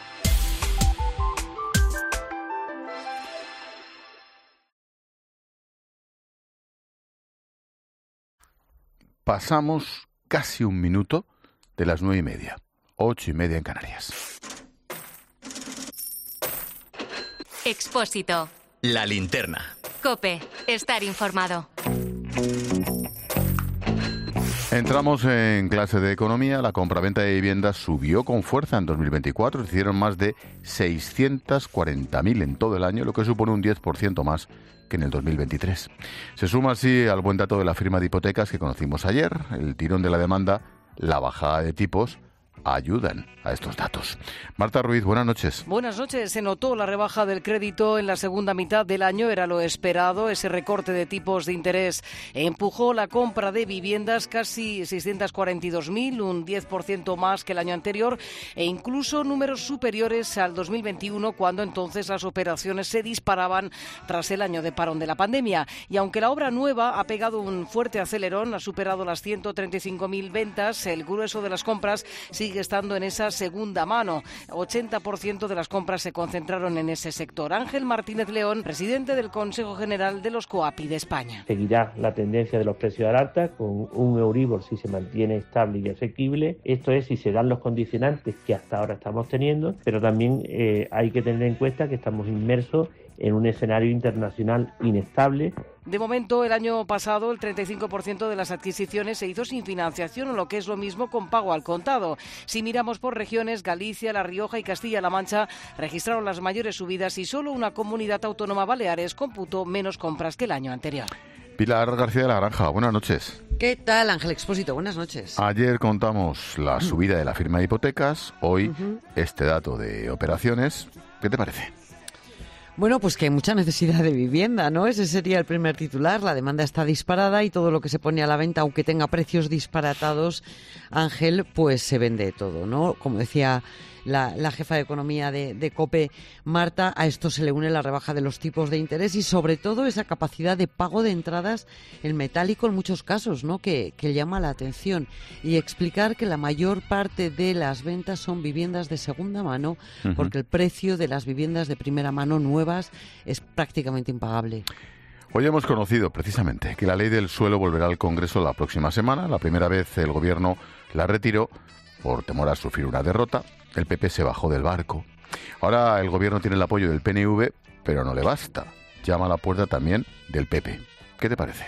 Pasamos casi un minuto de las nueve y media, ocho y media en Canarias. Expósito. La linterna. Cope, estar informado. Entramos en clase de economía. La compraventa de viviendas subió con fuerza en dos mil veinticuatro. Se hicieron más de seiscientas cuarenta mil en todo el año, lo que supone un diez por ciento más que en el dos mil veintitrés. Se suma así al buen dato de la firma de hipotecas que conocimos ayer. El tirón de la demanda, la bajada de tipos, ayudan a estos datos. Marta Ruiz, buenas noches. Buenas noches. Se notó la rebaja del crédito en la segunda mitad del año, era lo esperado. Ese recorte de tipos de interés empujó la compra de viviendas casi seiscientas cuarenta y dos mil, un diez por ciento más que el año anterior e incluso números superiores al dos mil veintiuno, cuando entonces las operaciones se disparaban tras el año de parón de la pandemia. Y aunque la obra nueva ha pegado un fuerte acelerón, ha superado las ciento treinta y cinco mil ventas, el grueso de las compras sigue estando en esa segunda mano. ochenta por ciento de las compras se concentraron en ese sector. Ángel Martínez León, presidente del Consejo General de los COAPI de España. Seguirá la tendencia de los precios al alza, con un Euribor si se mantiene estable y asequible. Esto es si se dan los condicionantes que hasta ahora estamos teniendo, pero también eh, hay que tener en cuenta que estamos inmersos en un escenario internacional inestable. De momento, el año pasado, el treinta y cinco por ciento de las adquisiciones se hizo sin financiación, o lo que es lo mismo con pago al contado. Si miramos por regiones, Galicia, La Rioja y Castilla-La Mancha registraron las mayores subidas y solo una comunidad autónoma, Baleares, computó menos compras que el año anterior. Pilar García de la Granja, buenas noches. ¿Qué tal, Ángel Expósito? Buenas noches. Ayer contamos la subida de la firma de hipotecas, hoy uh-huh. este dato de operaciones. ¿Qué te parece? Bueno, pues que hay mucha necesidad de vivienda, ¿no? Ese sería el primer titular. La demanda está disparada y todo lo que se pone a la venta, aunque tenga precios disparatados, Ángel, pues se vende todo, ¿no? Como decía la, la jefa de economía de, de COPE, Marta, a esto se le une la rebaja de los tipos de interés y sobre todo esa capacidad de pago de entradas en metálico en muchos casos, ¿no? Que, que llama la atención. Y explicar que la mayor parte de las ventas son viviendas de segunda mano, uh-huh. porque el precio de las viviendas de primera mano nuevas es prácticamente impagable. Hoy hemos conocido precisamente que la ley del suelo volverá al Congreso la próxima semana. La primera vez el Gobierno la retiró por temor a sufrir una derrota. El P P se bajó del barco. Ahora el Gobierno tiene el apoyo del P N V, pero no le basta. Llama a la puerta también del P P. ¿Qué te parece?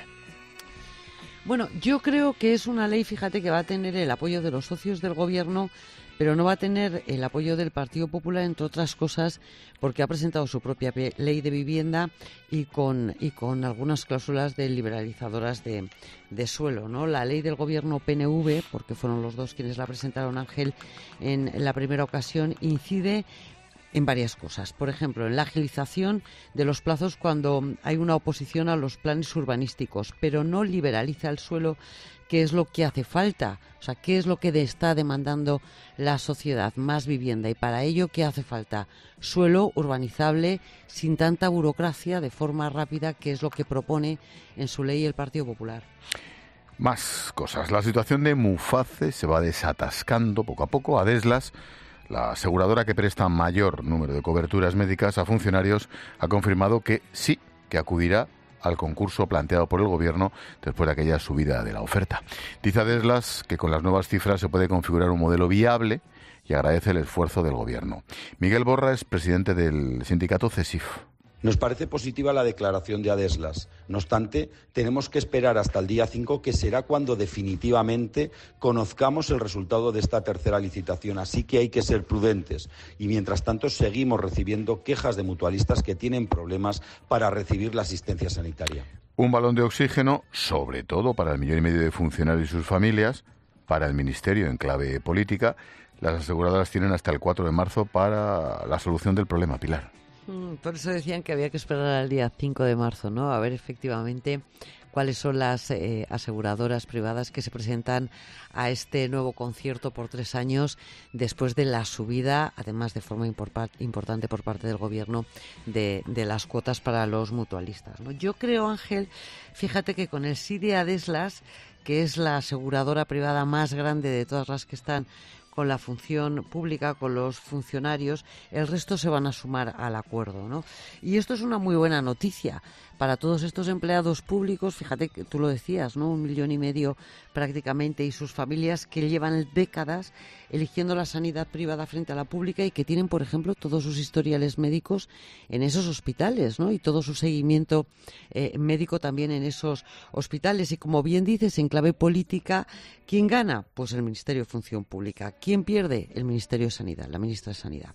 Bueno, yo creo que es una ley, fíjate, que va a tener el apoyo de los socios del Gobierno, pero no va a tener el apoyo del Partido Popular, entre otras cosas, porque ha presentado su propia ley de vivienda y con y con algunas cláusulas de liberalizadoras de, de suelo, ¿no? La ley del Gobierno P N V, porque fueron los dos quienes la presentaron, Ángel, en la primera ocasión, incide en varias cosas. Por ejemplo, en la agilización de los plazos cuando hay una oposición a los planes urbanísticos, pero no liberaliza el suelo, que es lo que hace falta. O sea, ¿qué es lo que está demandando la sociedad? Más vivienda. Y para ello, ¿qué hace falta? Suelo urbanizable, sin tanta burocracia, de forma rápida, que es lo que propone en su ley el Partido Popular. Más cosas. La situación de Muface se va desatascando poco a poco. Adeslas, la aseguradora que presta mayor número de coberturas médicas a funcionarios, ha confirmado que sí, que acudirá al concurso planteado por el Gobierno después de aquella subida de la oferta. Dice Adeslas que con las nuevas cifras se puede configurar un modelo viable y agradece el esfuerzo del Gobierno. Miguel Borra es presidente del sindicato CESIF. Nos parece positiva la declaración de Adeslas. No obstante, tenemos que esperar hasta el día cinco, que será cuando definitivamente conozcamos el resultado de esta tercera licitación. Así que hay que ser prudentes. Y mientras tanto, seguimos recibiendo quejas de mutualistas que tienen problemas para recibir la asistencia sanitaria. Un balón de oxígeno, sobre todo para el millón y medio de funcionarios y sus familias, para el Ministerio en clave política. Las aseguradoras tienen hasta el cuatro de marzo para la solución del problema, Pilar. Mm, por eso decían que había que esperar al día cinco de marzo, ¿no? A ver efectivamente cuáles son las eh, aseguradoras privadas que se presentan a este nuevo concierto por tres años después de la subida, además de forma import- importante por parte del Gobierno, de, de las cuotas para los mutualistas, ¿no? Yo creo, Ángel, fíjate que con el sí de Adeslas, que es la aseguradora privada más grande de todas las que están con la función pública, con los funcionarios, el resto se van a sumar al acuerdo, ¿no? Y esto es una muy buena noticia para todos estos empleados públicos. Fíjate que tú lo decías, ¿no? Un millón y medio prácticamente, y sus familias que llevan décadas eligiendo la sanidad privada frente a la pública y que tienen, por ejemplo, todos sus historiales médicos en esos hospitales, ¿no? Y todo su seguimiento eh, médico también en esos hospitales. Y como bien dices, en clave política, ¿quién gana? Pues el Ministerio de Función Pública. ¿Quién pierde? El Ministerio de Sanidad, la ministra de Sanidad.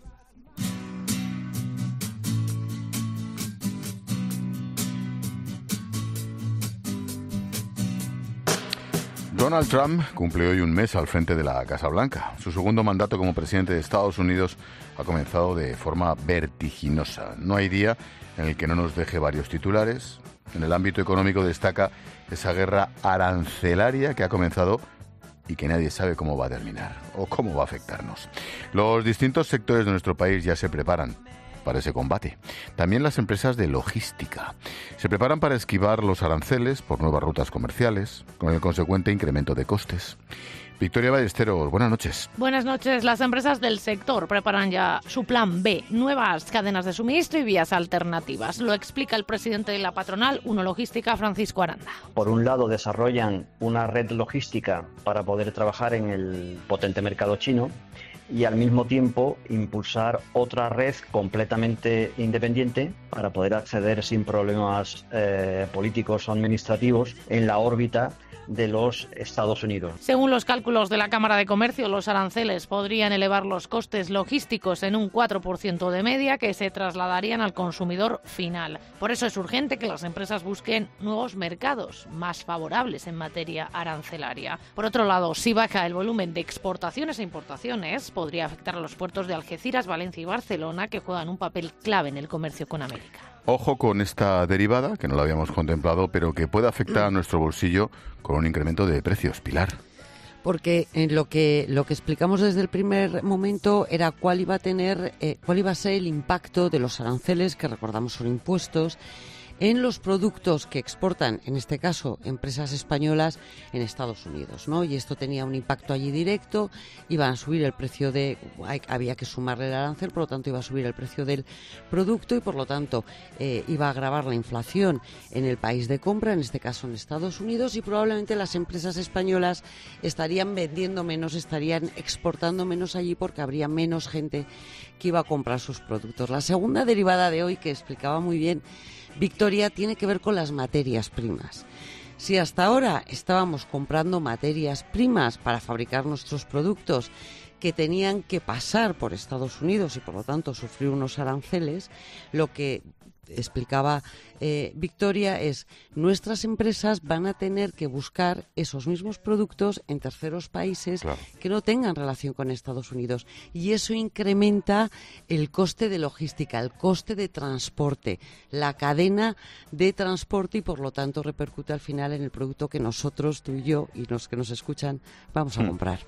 Donald Trump cumple hoy un mes al frente de la Casa Blanca. Su segundo mandato como presidente de Estados Unidos ha comenzado de forma vertiginosa. No hay día en el que no nos deje varios titulares. En el ámbito económico destaca esa guerra arancelaria que ha comenzado y que nadie sabe cómo va a terminar o cómo va a afectarnos. Los distintos sectores de nuestro país ya se preparan para ese combate. También las empresas de logística se preparan para esquivar los aranceles por nuevas rutas comerciales, con el consecuente incremento de costes. Victoria Ballesteros, buenas noches. Buenas noches. Las empresas del sector preparan ya su plan B, nuevas cadenas de suministro y vías alternativas. Lo explica el presidente de la patronal Uno Logística, Francisco Aranda. Por un lado, desarrollan una red logística para poder trabajar en el potente mercado chino y al mismo tiempo impulsar otra red completamente independiente para poder acceder sin problemas eh, políticos o administrativos en la órbita de los Estados Unidos. Según los cálculos de la Cámara de Comercio, los aranceles podrían elevar los costes logísticos en un cuatro por ciento de media que se trasladarían al consumidor final. Por eso es urgente que las empresas busquen nuevos mercados más favorables en materia arancelaria. Por otro lado, si baja el volumen de exportaciones e importaciones, podría afectar a los puertos de Algeciras, Valencia y Barcelona, que juegan un papel clave en el comercio con América. Ojo con esta derivada, que no la habíamos contemplado, pero que puede afectar a nuestro bolsillo con un incremento de precios. Pilar. Porque en lo que lo que explicamos desde el primer momento era cuál iba a tener, eh, cuál iba a ser el impacto de los aranceles, que recordamos son impuestos, en los productos que exportan, en este caso, empresas españolas en Estados Unidos, ¿no? Y esto tenía un impacto allí directo, iban a subir el precio de... había que sumarle el arancel, por lo tanto iba a subir el precio del producto y, por lo tanto, eh, iba a agravar la inflación en el país de compra, en este caso en Estados Unidos, y probablemente las empresas españolas estarían vendiendo menos, estarían exportando menos allí porque habría menos gente que iba a comprar sus productos. La segunda derivada de hoy, que explicaba muy bien Victoria, tiene que ver con las materias primas. Si hasta ahora estábamos comprando materias primas para fabricar nuestros productos que tenían que pasar por Estados Unidos y por lo tanto sufrir unos aranceles, lo que explicaba eh, Victoria es nuestras empresas van a tener que buscar esos mismos productos en terceros países, claro, que no tengan relación con Estados Unidos, y eso incrementa el coste de logística, el coste de transporte, la cadena de transporte, y por lo tanto repercute al final en el producto que nosotros, tú y yo y los que nos escuchan, vamos a hmm. comprar.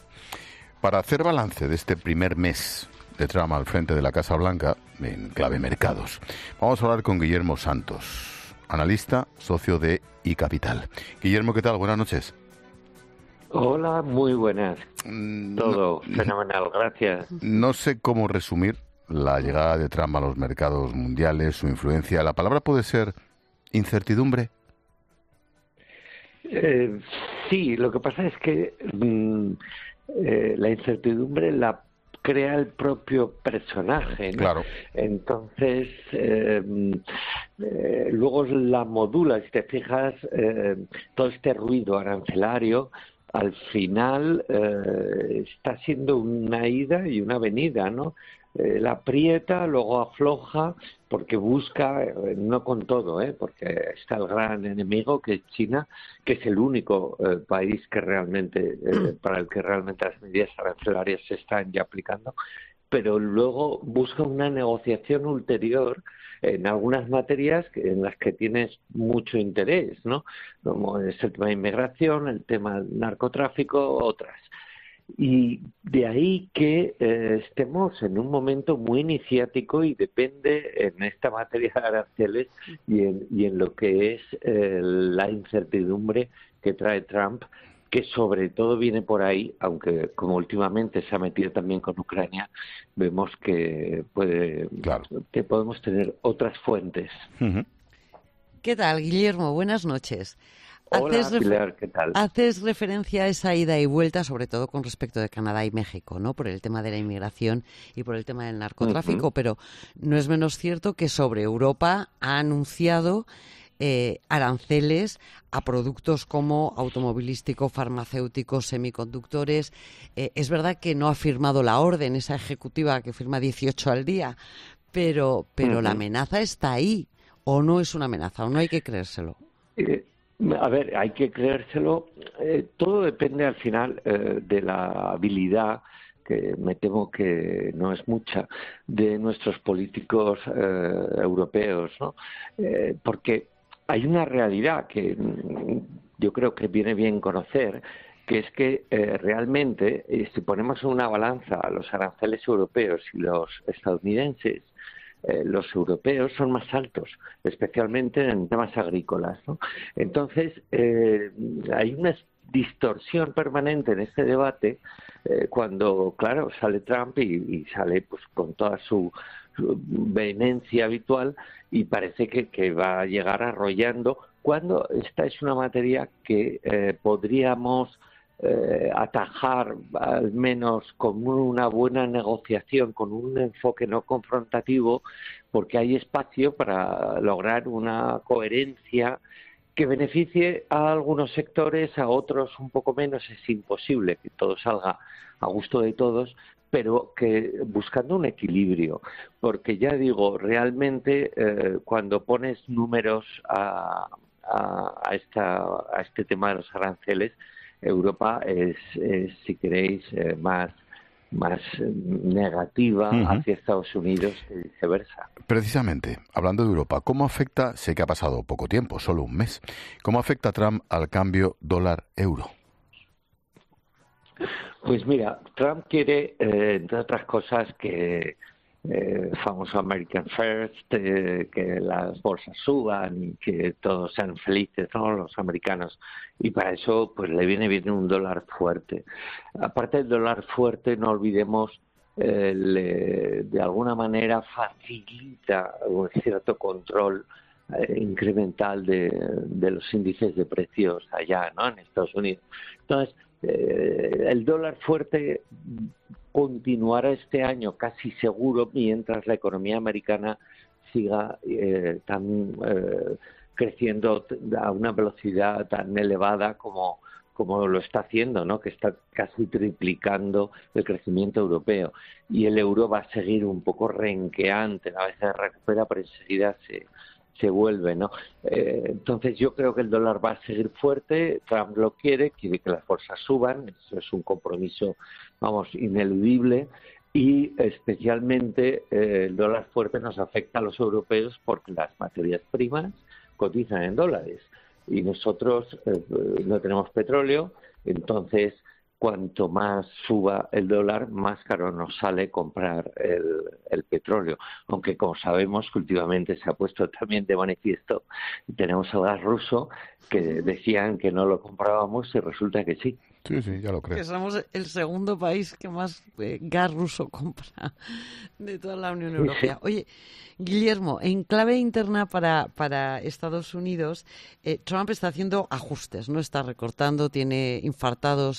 Para hacer balance de este primer mes de Trump al frente de la Casa Blanca, en clave mercados, vamos a hablar con Guillermo Santos, analista, socio de iCapital. Guillermo, ¿qué tal? Buenas noches. Hola, muy buenas. Todo no, fenomenal, gracias. No sé cómo resumir la llegada de Trump a los mercados mundiales, su influencia. ¿La palabra puede ser incertidumbre? Eh, sí, lo que pasa es que mmm, eh, la incertidumbre la crea el propio personaje, ¿no? Claro. Entonces, eh, eh, luego la modula, si te fijas, eh, todo este ruido arancelario, al final eh, está siendo una ida y una venida, ¿no? Eh, la aprieta, luego afloja, porque busca, eh, no con todo, ¿eh? Porque está el gran enemigo que es China, que es el único eh, país que realmente, eh, para el que realmente las medidas arancelarias se están ya aplicando, pero luego busca una negociación ulterior en algunas materias en las que tienes mucho interés, ¿no? Como es el tema de inmigración, el tema del narcotráfico, otras. Y de ahí que eh, estemos en un momento muy iniciático y depende en esta materia de aranceles y en, y en lo que es eh, la incertidumbre que trae Trump, que sobre todo viene por ahí, aunque como últimamente se ha metido también con Ucrania, vemos que puede claro. que podemos tener otras fuentes. Uh-huh. ¿Qué tal, Guillermo? Buenas noches. Hola, haces Pilar, ¿qué tal? Haces referencia a esa ida y vuelta, sobre todo con respecto de Canadá y México, ¿no? Por el tema de la inmigración y por el tema del narcotráfico, uh-huh. pero no es menos cierto que sobre Europa ha anunciado eh, aranceles a productos como automovilístico, farmacéutico, semiconductores. Eh, es verdad que no ha firmado la orden, esa ejecutiva que firma dieciocho al día, pero, pero uh-huh. la amenaza está ahí, o no es una amenaza, o no hay que creérselo. Eh... A ver, hay que creérselo. Eh, todo depende al final eh, de la habilidad, que me temo que no es mucha, de nuestros políticos eh, europeos, ¿no? Eh, porque hay una realidad que yo creo que viene bien conocer, que es que eh, realmente, eh, si ponemos en una balanza los aranceles europeos y los estadounidenses, Eh, los europeos son más altos, especialmente en temas agrícolas, ¿no? Entonces, eh, hay una distorsión permanente en este debate eh, cuando, claro, sale Trump y, y sale pues con toda su, su vehemencia habitual y parece que, que va a llegar arrollando, cuando esta es una materia que eh, podríamos Eh, atajar al menos con una buena negociación, con un enfoque no confrontativo, porque hay espacio para lograr una coherencia que beneficie a algunos sectores, a otros un poco menos. Es imposible que todo salga a gusto de todos, pero que buscando un equilibrio, porque ya digo, realmente eh, cuando pones números a, a, a, esta, a este tema de los aranceles, Europa es, es si queréis, eh, más, más negativa uh-huh. hacia Estados Unidos que viceversa. Precisamente, hablando de Europa, ¿cómo afecta, sé que ha pasado poco tiempo, solo un mes, cómo afecta Trump al cambio dólar-euro? Pues mira, Trump quiere, eh, entre otras cosas, que eh, famoso American First, eh, que las bolsas suban y que todos sean felices, ¿no?, los americanos. Y para eso pues le viene bien un dólar fuerte. Aparte del dólar fuerte, no olvidemos, eh, le, de alguna manera facilita un cierto control eh, incremental de, de los índices de precios allá, ¿no?, en Estados Unidos. Entonces, eh, el dólar fuerte continuará este año casi seguro mientras la economía americana siga eh, tan eh, creciendo a una velocidad tan elevada como como lo está haciendo, ¿no?, que está casi triplicando el crecimiento europeo. Y el euro va a seguir un poco renqueante, a veces recupera, pero enseguida se se vuelve, ¿no? Eh, entonces yo creo que el dólar va a seguir fuerte. Trump lo quiere, quiere que las bolsas suban, eso es un compromiso, vamos, ineludible, y especialmente eh, el dólar fuerte nos afecta a los europeos porque las materias primas cotizan en dólares y nosotros eh, no tenemos petróleo, entonces cuanto más suba el dólar, más caro nos sale comprar el, el petróleo. Aunque, como sabemos, que últimamente se ha puesto también de manifiesto, tenemos el gas ruso, que decían que no lo comprábamos y resulta que sí. Sí, sí, ya lo creo. Que somos el segundo país que más eh, gas ruso compra de toda la Unión Europea. Oye, Guillermo, en clave interna para, para Estados Unidos, eh, Trump está haciendo ajustes, no está recortando, tiene infartados a,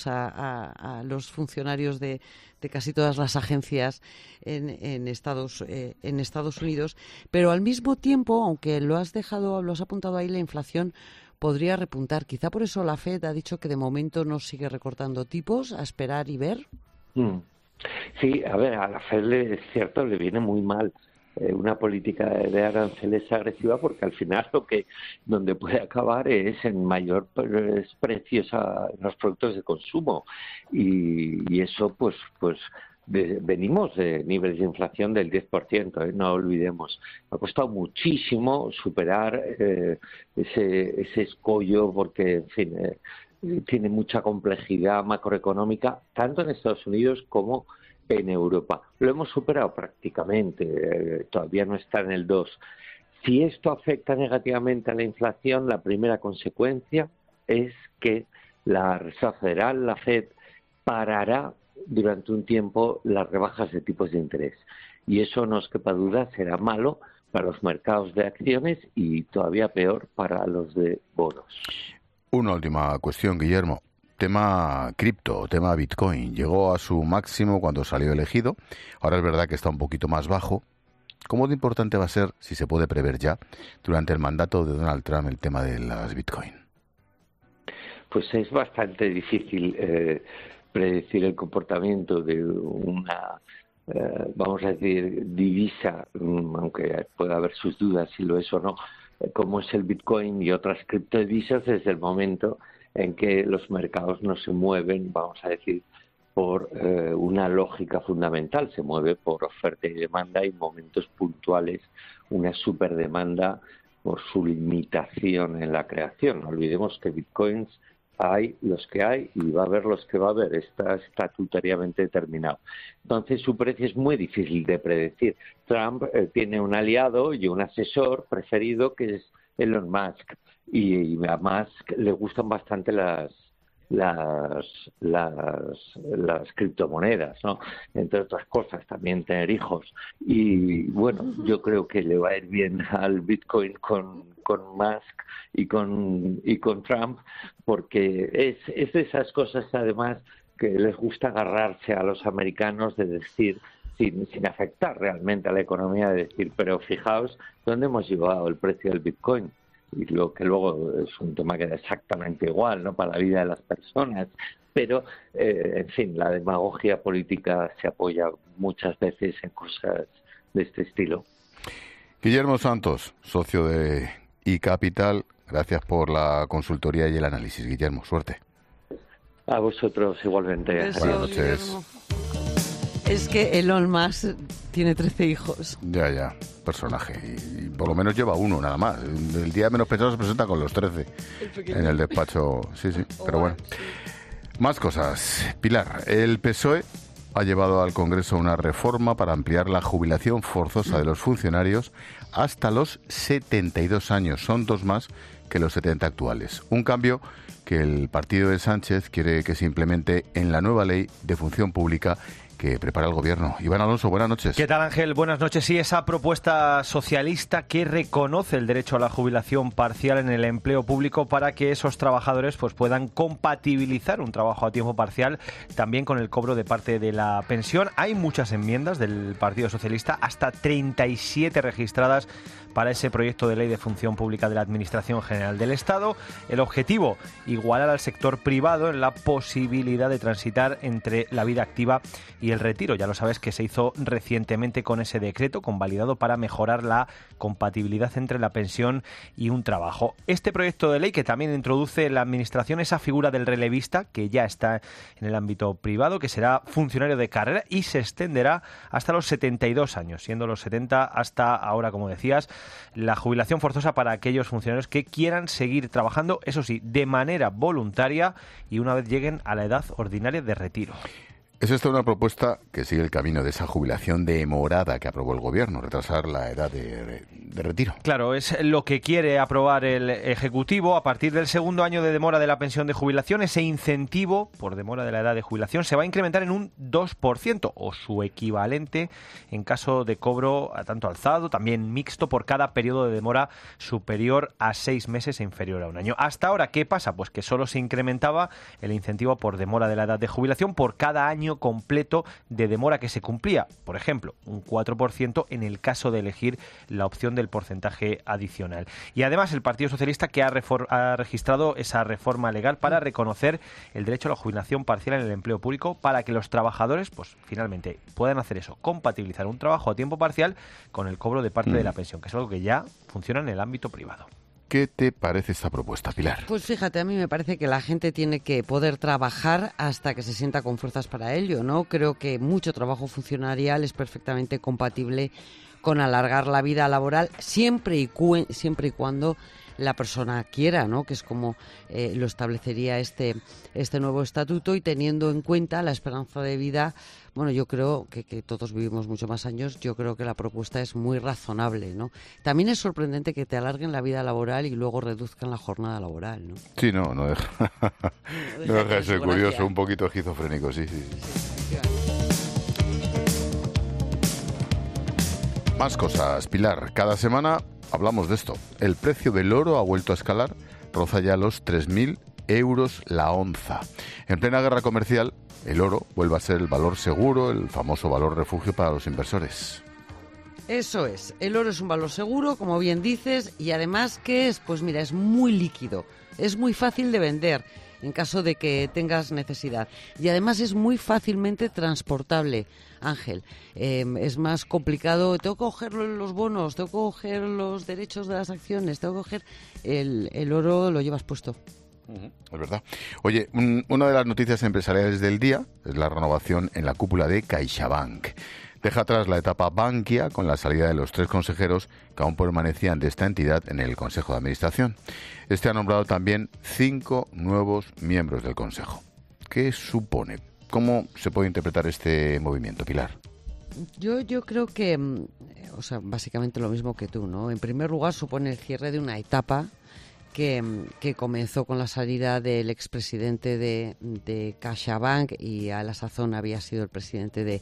a, a los funcionarios de, de casi todas las agencias en, en, Estados, eh, en Estados Unidos, pero al mismo tiempo, aunque lo has dejado, lo has apuntado ahí, la inflación podría repuntar. Quizá por eso la Fed ha dicho que de momento no sigue recortando tipos, a esperar y ver. Mm. Sí, a ver, a la Fed le, es cierto, le viene muy mal eh, una política de aranceles agresiva, porque al final lo que donde puede acabar es en mayor precios a los productos de consumo, y, y eso pues pues de, venimos de niveles de inflación del diez por ciento, ¿eh? No olvidemos. Ha costado muchísimo superar eh, ese, ese escollo, porque, en fin, eh, tiene mucha complejidad macroeconómica, tanto en Estados Unidos como en Europa. Lo hemos superado prácticamente, eh, todavía no está en el dos. Si esto afecta negativamente a la inflación, la primera consecuencia es que la Reserva Federal, la Fed, parará durante un tiempo las rebajas de tipos de interés. Y eso, no os quepa duda, será malo para los mercados de acciones y todavía peor para los de bonos. Una última cuestión, Guillermo. Tema cripto, tema Bitcoin. Llegó a su máximo cuando salió elegido. Ahora es verdad que está un poquito más bajo. ¿Cómo de importante va a ser, si se puede prever ya, durante el mandato de Donald Trump el tema de las Bitcoin? Pues es bastante difícil eh, predecir el comportamiento de una, eh, vamos a decir, divisa, aunque pueda haber sus dudas si lo es o no, como es el Bitcoin y otras criptodivisas, desde el momento en que los mercados no se mueven, vamos a decir, por eh, una lógica fundamental. Se mueve por oferta y demanda, y en momentos puntuales una superdemanda por su limitación en la creación. No olvidemos que Bitcoins hay los que hay y va a haber los que va a haber. Está estatutariamente determinado. Entonces su precio es muy difícil de predecir. Trump eh, tiene un aliado y un asesor preferido que es Elon Musk, y, y a Musk le gustan bastante las las las las criptomonedas, ¿no? Entre otras cosas, también tener hijos. Y bueno, yo creo que le va a ir bien al Bitcoin con con Musk y con y con Trump, porque es es de esas cosas, además, que les gusta agarrarse a los americanos, de decir, sin sin afectar realmente a la economía, de decir, pero fijaos dónde hemos llevado el precio del Bitcoin. Y lo que luego es un tema que da exactamente igual, ¿no?, para la vida de las personas. Pero, eh, en fin, la demagogia política se apoya muchas veces en cosas de este estilo. Guillermo Santos, socio de iCapital, gracias por la consultoría y el análisis. Guillermo, suerte. A vosotros igualmente. Eso, buenas noches. Guillermo. Es que Elon Musk tiene trece hijos. Ya, ya, personaje. Y, y por lo menos lleva uno, nada más. El día menos pensado se presenta con los trece. El en el despacho, sí, sí. Pero bueno. Más cosas. Pilar, el P S O E ha llevado al Congreso una reforma para ampliar la jubilación forzosa de los funcionarios hasta los setenta y dos años. Son dos más que los setenta actuales. Un cambio que el partido de Sánchez quiere que se implemente en la nueva ley de función pública que prepara el Gobierno. Iván Alonso, buenas noches. ¿Qué tal, Ángel? Buenas noches. Sí, esa propuesta socialista que reconoce el derecho a la jubilación parcial en el empleo público para que esos trabajadores pues puedan compatibilizar un trabajo a tiempo parcial también con el cobro de parte de la pensión. Hay muchas enmiendas del Partido Socialista, hasta treinta y siete registradas para ese proyecto de ley de función pública de la Administración General del Estado. El objetivo, igualar al sector privado en la posibilidad de transitar entre la vida activa y el retiro. Ya lo sabes que se hizo recientemente con ese decreto convalidado para mejorar la compatibilidad entre la pensión y un trabajo. Este proyecto de ley, que también introduce en la Administración esa figura del relevista, que ya está en el ámbito privado, que será funcionario de carrera y se extenderá hasta los setenta y dos años, siendo los setenta hasta ahora, como decías, la jubilación forzosa para aquellos funcionarios que quieran seguir trabajando, eso sí, de manera voluntaria y una vez lleguen a la edad ordinaria de retiro. Es esta una propuesta que sigue el camino de esa jubilación demorada que aprobó el Gobierno, retrasar la edad de, de retiro. Claro, es lo que quiere aprobar el Ejecutivo. A partir del segundo año de demora de la pensión de jubilación, ese incentivo por demora de la edad de jubilación se va a incrementar en un dos por ciento o su equivalente en caso de cobro a tanto alzado, también mixto, por cada periodo de demora superior a seis meses e inferior a un año. Hasta ahora, ¿qué pasa? Pues que solo se incrementaba el incentivo por demora de la edad de jubilación por cada año completo de demora que se cumplía. Por ejemplo, un cuatro por ciento en el caso de elegir la opción del porcentaje adicional. Y además el Partido Socialista, que ha, refor- ha registrado esa reforma legal para reconocer el derecho a la jubilación parcial en el empleo público, para que los trabajadores, pues finalmente puedan hacer eso, compatibilizar un trabajo a tiempo parcial con el cobro de parte mm. de la pensión, que es algo que ya funciona en el ámbito privado. ¿Qué te parece esta propuesta, Pilar? Pues fíjate, a mí me parece que la gente tiene que poder trabajar hasta que se sienta con fuerzas para ello, ¿no? Creo que mucho trabajo funcionarial es perfectamente compatible con alargar la vida laboral siempre y, cu- siempre y cuando la persona quiera, ¿no? Que es como eh, lo establecería este, este nuevo estatuto, y teniendo en cuenta la esperanza de vida. Bueno, yo creo que, que todos vivimos mucho más años. Yo creo que la propuesta es muy razonable, ¿no? También es sorprendente que te alarguen la vida laboral y luego reduzcan la jornada laboral, ¿no? Sí, no, no deja, no deja, no deja de ser curioso, gracia. Un poquito esquizofrénico, sí, sí. sí, sí. Más cosas, Pilar. Cada semana hablamos de esto. El precio del oro ha vuelto a escalar, roza ya los tres mil euros la onza. En plena guerra comercial, el oro vuelve a ser el valor seguro, el famoso valor refugio para los inversores. Eso es, el oro es un valor seguro, como bien dices, y además, ¿qué es? Pues mira, es muy líquido, es muy fácil de vender en caso de que tengas necesidad, y además es muy fácilmente transportable, Ángel. Eh, es más complicado, tengo que coger los bonos, tengo que coger los derechos de las acciones, tengo que coger el, el oro, lo llevas puesto. Es verdad. Oye, un, una de las noticias empresariales del día es la renovación en la cúpula de CaixaBank. Deja atrás la etapa Bankia con la salida de los tres consejeros que aún permanecían de esta entidad en el Consejo de Administración. Este ha nombrado también cinco nuevos miembros del Consejo. ¿Qué supone? ¿Cómo se puede interpretar este movimiento, Pilar? Yo, yo creo que, o sea, básicamente lo mismo que tú, ¿no? En primer lugar, supone el cierre de una etapa Que, que comenzó con la salida del expresidente de, de CaixaBank, y a la sazón había sido el presidente de,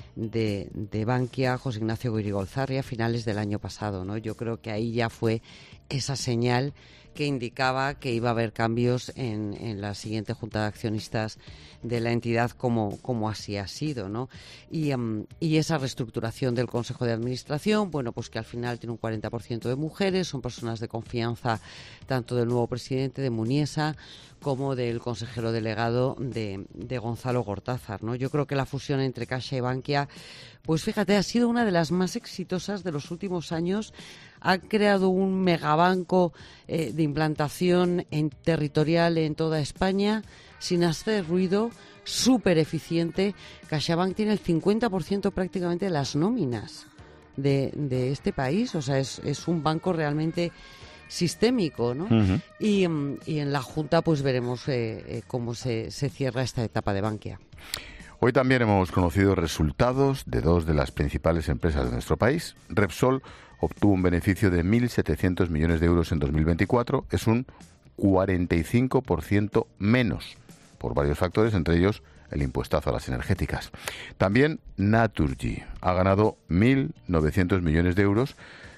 de, de Bankia, José Ignacio Guirigolzarri, a finales del año pasado, ¿no? Yo creo que ahí ya fue esa señal que indicaba que iba a haber cambios en, en la siguiente junta de accionistas de la entidad, como, como así ha sido, ¿no? Y, um, y esa reestructuración del Consejo de Administración, bueno, pues que al final tiene un cuarenta por ciento de mujeres, son personas de confianza tanto del nuevo presidente, de Muniesa, como del consejero delegado de, de Gonzalo Gortázar, ¿no? Yo creo que la fusión entre Caixa y Bankia, pues fíjate, ha sido una de las más exitosas de los últimos años. Ha creado un megabanco eh, de implantación en, territorial en toda España, sin hacer ruido, súper eficiente. CaixaBank tiene el cincuenta por ciento prácticamente de las nóminas de, de este país, o sea, es, es un banco realmente sistémico, ¿no? Uh-huh. Y, y en la Junta pues veremos eh, eh, cómo se, se cierra esta etapa de Bankia. Hoy también hemos conocido resultados de dos de las principales empresas de nuestro país. Repsol obtuvo un beneficio de mil setecientos millones de euros en dos mil veinticuatro. Es un cuarenta y cinco por ciento menos, por varios factores, entre ellos el impuestazo a las energéticas. También Naturgy ha ganado mil novecientos millones de euros,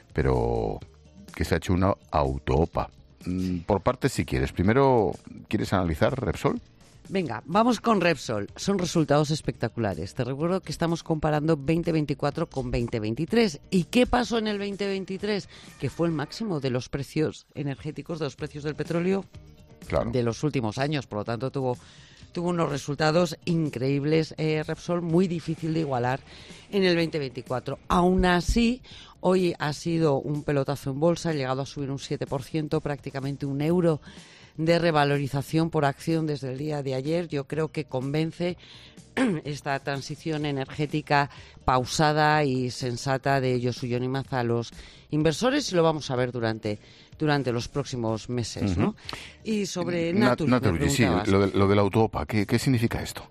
pero que se ha hecho una autoopa. Por partes, si quieres. Primero, ¿quieres analizar Repsol? Venga, vamos con Repsol. Son resultados espectaculares. Te recuerdo que estamos comparando veinte veinticuatro con veinte veintitrés. ¿Y qué pasó en el veinte veintitrés? Que fue el máximo de los precios energéticos, de los precios del petróleo, claro, de los últimos años. Por lo tanto, tuvo, tuvo unos resultados increíbles. Eh, Repsol, muy difícil de igualar en el veinte veinticuatro. Aún así, hoy ha sido un pelotazo en bolsa, ha llegado a subir un siete por ciento, prácticamente un euro de revalorización por acción desde el día de ayer. Yo creo que convence esta transición energética pausada y sensata de Yosuyo Nimaza a los inversores, y lo vamos a ver durante durante los próximos meses, ¿no? Uh-huh. Y sobre Naturgy, Naturgy, sí, lo de, lo de la autoopa, ¿qué, ¿qué significa esto?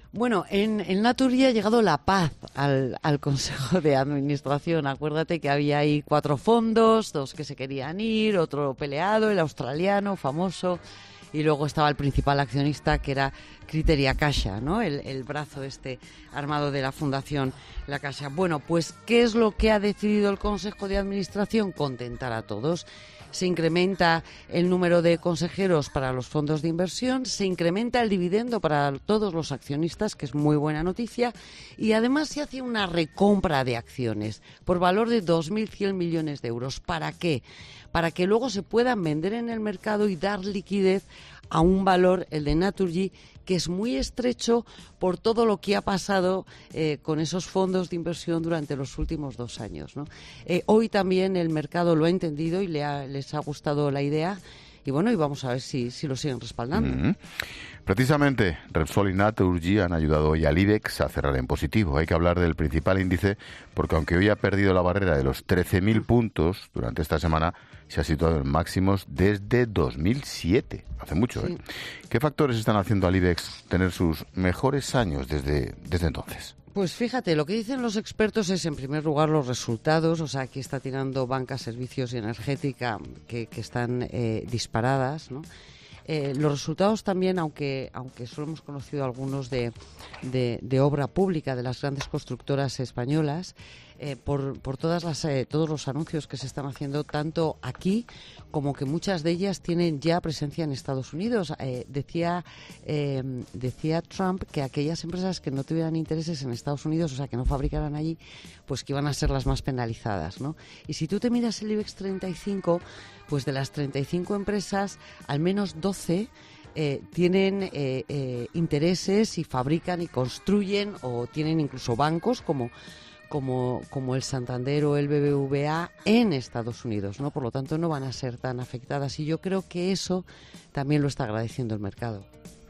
Bueno, en, en Naturgy ha llegado la paz al, al Consejo de Administración. Acuérdate que había ahí cuatro fondos, dos que se querían ir, otro peleado, el australiano, famoso, y luego estaba el principal accionista, que era Criteria Caixa, ¿no? El, el brazo este armado de la Fundación La Caixa. Bueno, pues, ¿qué es lo que ha decidido el Consejo de Administración? Contentar a todos. Se incrementa el número de consejeros para los fondos de inversión, se incrementa el dividendo para todos los accionistas, que es muy buena noticia, y además se hace una recompra de acciones por valor de dos mil cien millones de euros. ¿Para qué? Para que luego se puedan vender en el mercado y dar liquidez a un valor, el de Naturgy, que es muy estrecho por todo lo que ha pasado eh, con esos fondos de inversión durante los últimos dos años, ¿no? Eh, hoy también el mercado lo ha entendido y le ha, les ha gustado la idea, y bueno, y vamos a ver si, si lo siguen respaldando. Mm-hmm. Precisamente, Repsol y Naturgy han ayudado hoy al IBEX a cerrar en positivo. Hay que hablar del principal índice porque aunque hoy ha perdido la barrera de los trece mil puntos durante esta semana, se ha situado en máximos desde dos mil siete. Hace mucho, ¿eh? Sí. ¿Qué factores están haciendo al IBEX tener sus mejores años desde, desde entonces? Pues fíjate, lo que dicen los expertos es, en primer lugar, los resultados. O sea, aquí está tirando banca, servicios y energética, que, que están eh, disparadas, ¿no? Eh, los resultados también, aunque aunque solo hemos conocido algunos de, de, de obra pública de las grandes constructoras españolas, eh, por, por todas las, eh, todos los anuncios que se están haciendo, tanto aquí como que muchas de ellas tienen ya presencia en Estados Unidos. Eh, decía, eh, decía Trump que aquellas empresas que no tuvieran intereses en Estados Unidos, o sea, que no fabricaran allí, pues que iban a ser las más penalizadas, ¿no? Y si tú te miras el IBEX treinta y cinco, pues de las treinta y cinco empresas, al menos doce eh, tienen eh, eh, intereses y fabrican y construyen, o tienen incluso bancos como, como, como el Santander o el B B V A en Estados Unidos, ¿no? Por lo tanto, no van a ser tan afectadas, y yo creo que eso también lo está agradeciendo el mercado.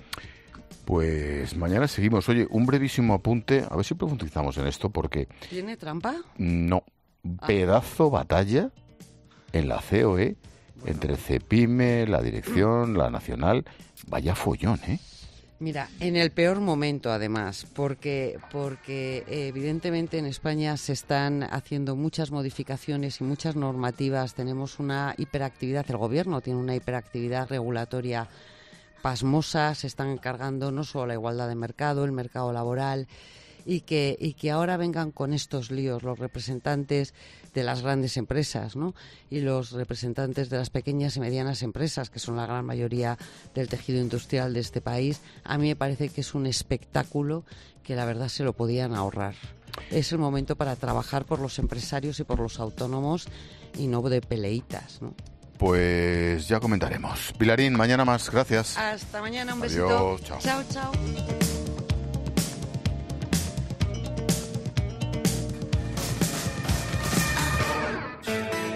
Pues mañana seguimos. Oye, un brevísimo apunte, a ver si profundizamos en esto, porque... ¿Tiene trampa? No. Pedazo ah. batalla en la C O E, bueno, entre Cepime, la dirección, la nacional. Vaya follón, ¿eh? Mira, en el peor momento, además, porque porque eh, evidentemente en España se están haciendo muchas modificaciones y muchas normativas. Tenemos una hiperactividad, el gobierno tiene una hiperactividad regulatoria pasmosa, se están encargando no solo la igualdad de mercado, el mercado laboral, y que y que ahora vengan con estos líos los representantes de las grandes empresas, ¿no? Y los representantes de las pequeñas y medianas empresas, que son la gran mayoría del tejido industrial de este país. A mí me parece que es un espectáculo que la verdad se lo podían ahorrar. Es el momento para trabajar por los empresarios y por los autónomos y no de peleitas, ¿no? Pues ya comentaremos. Pilarín, mañana más. Gracias. Hasta mañana, un besito. Adiós, chao. Chao, chao.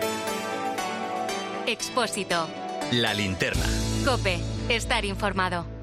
Expósito. La linterna. COPE. Estar informado.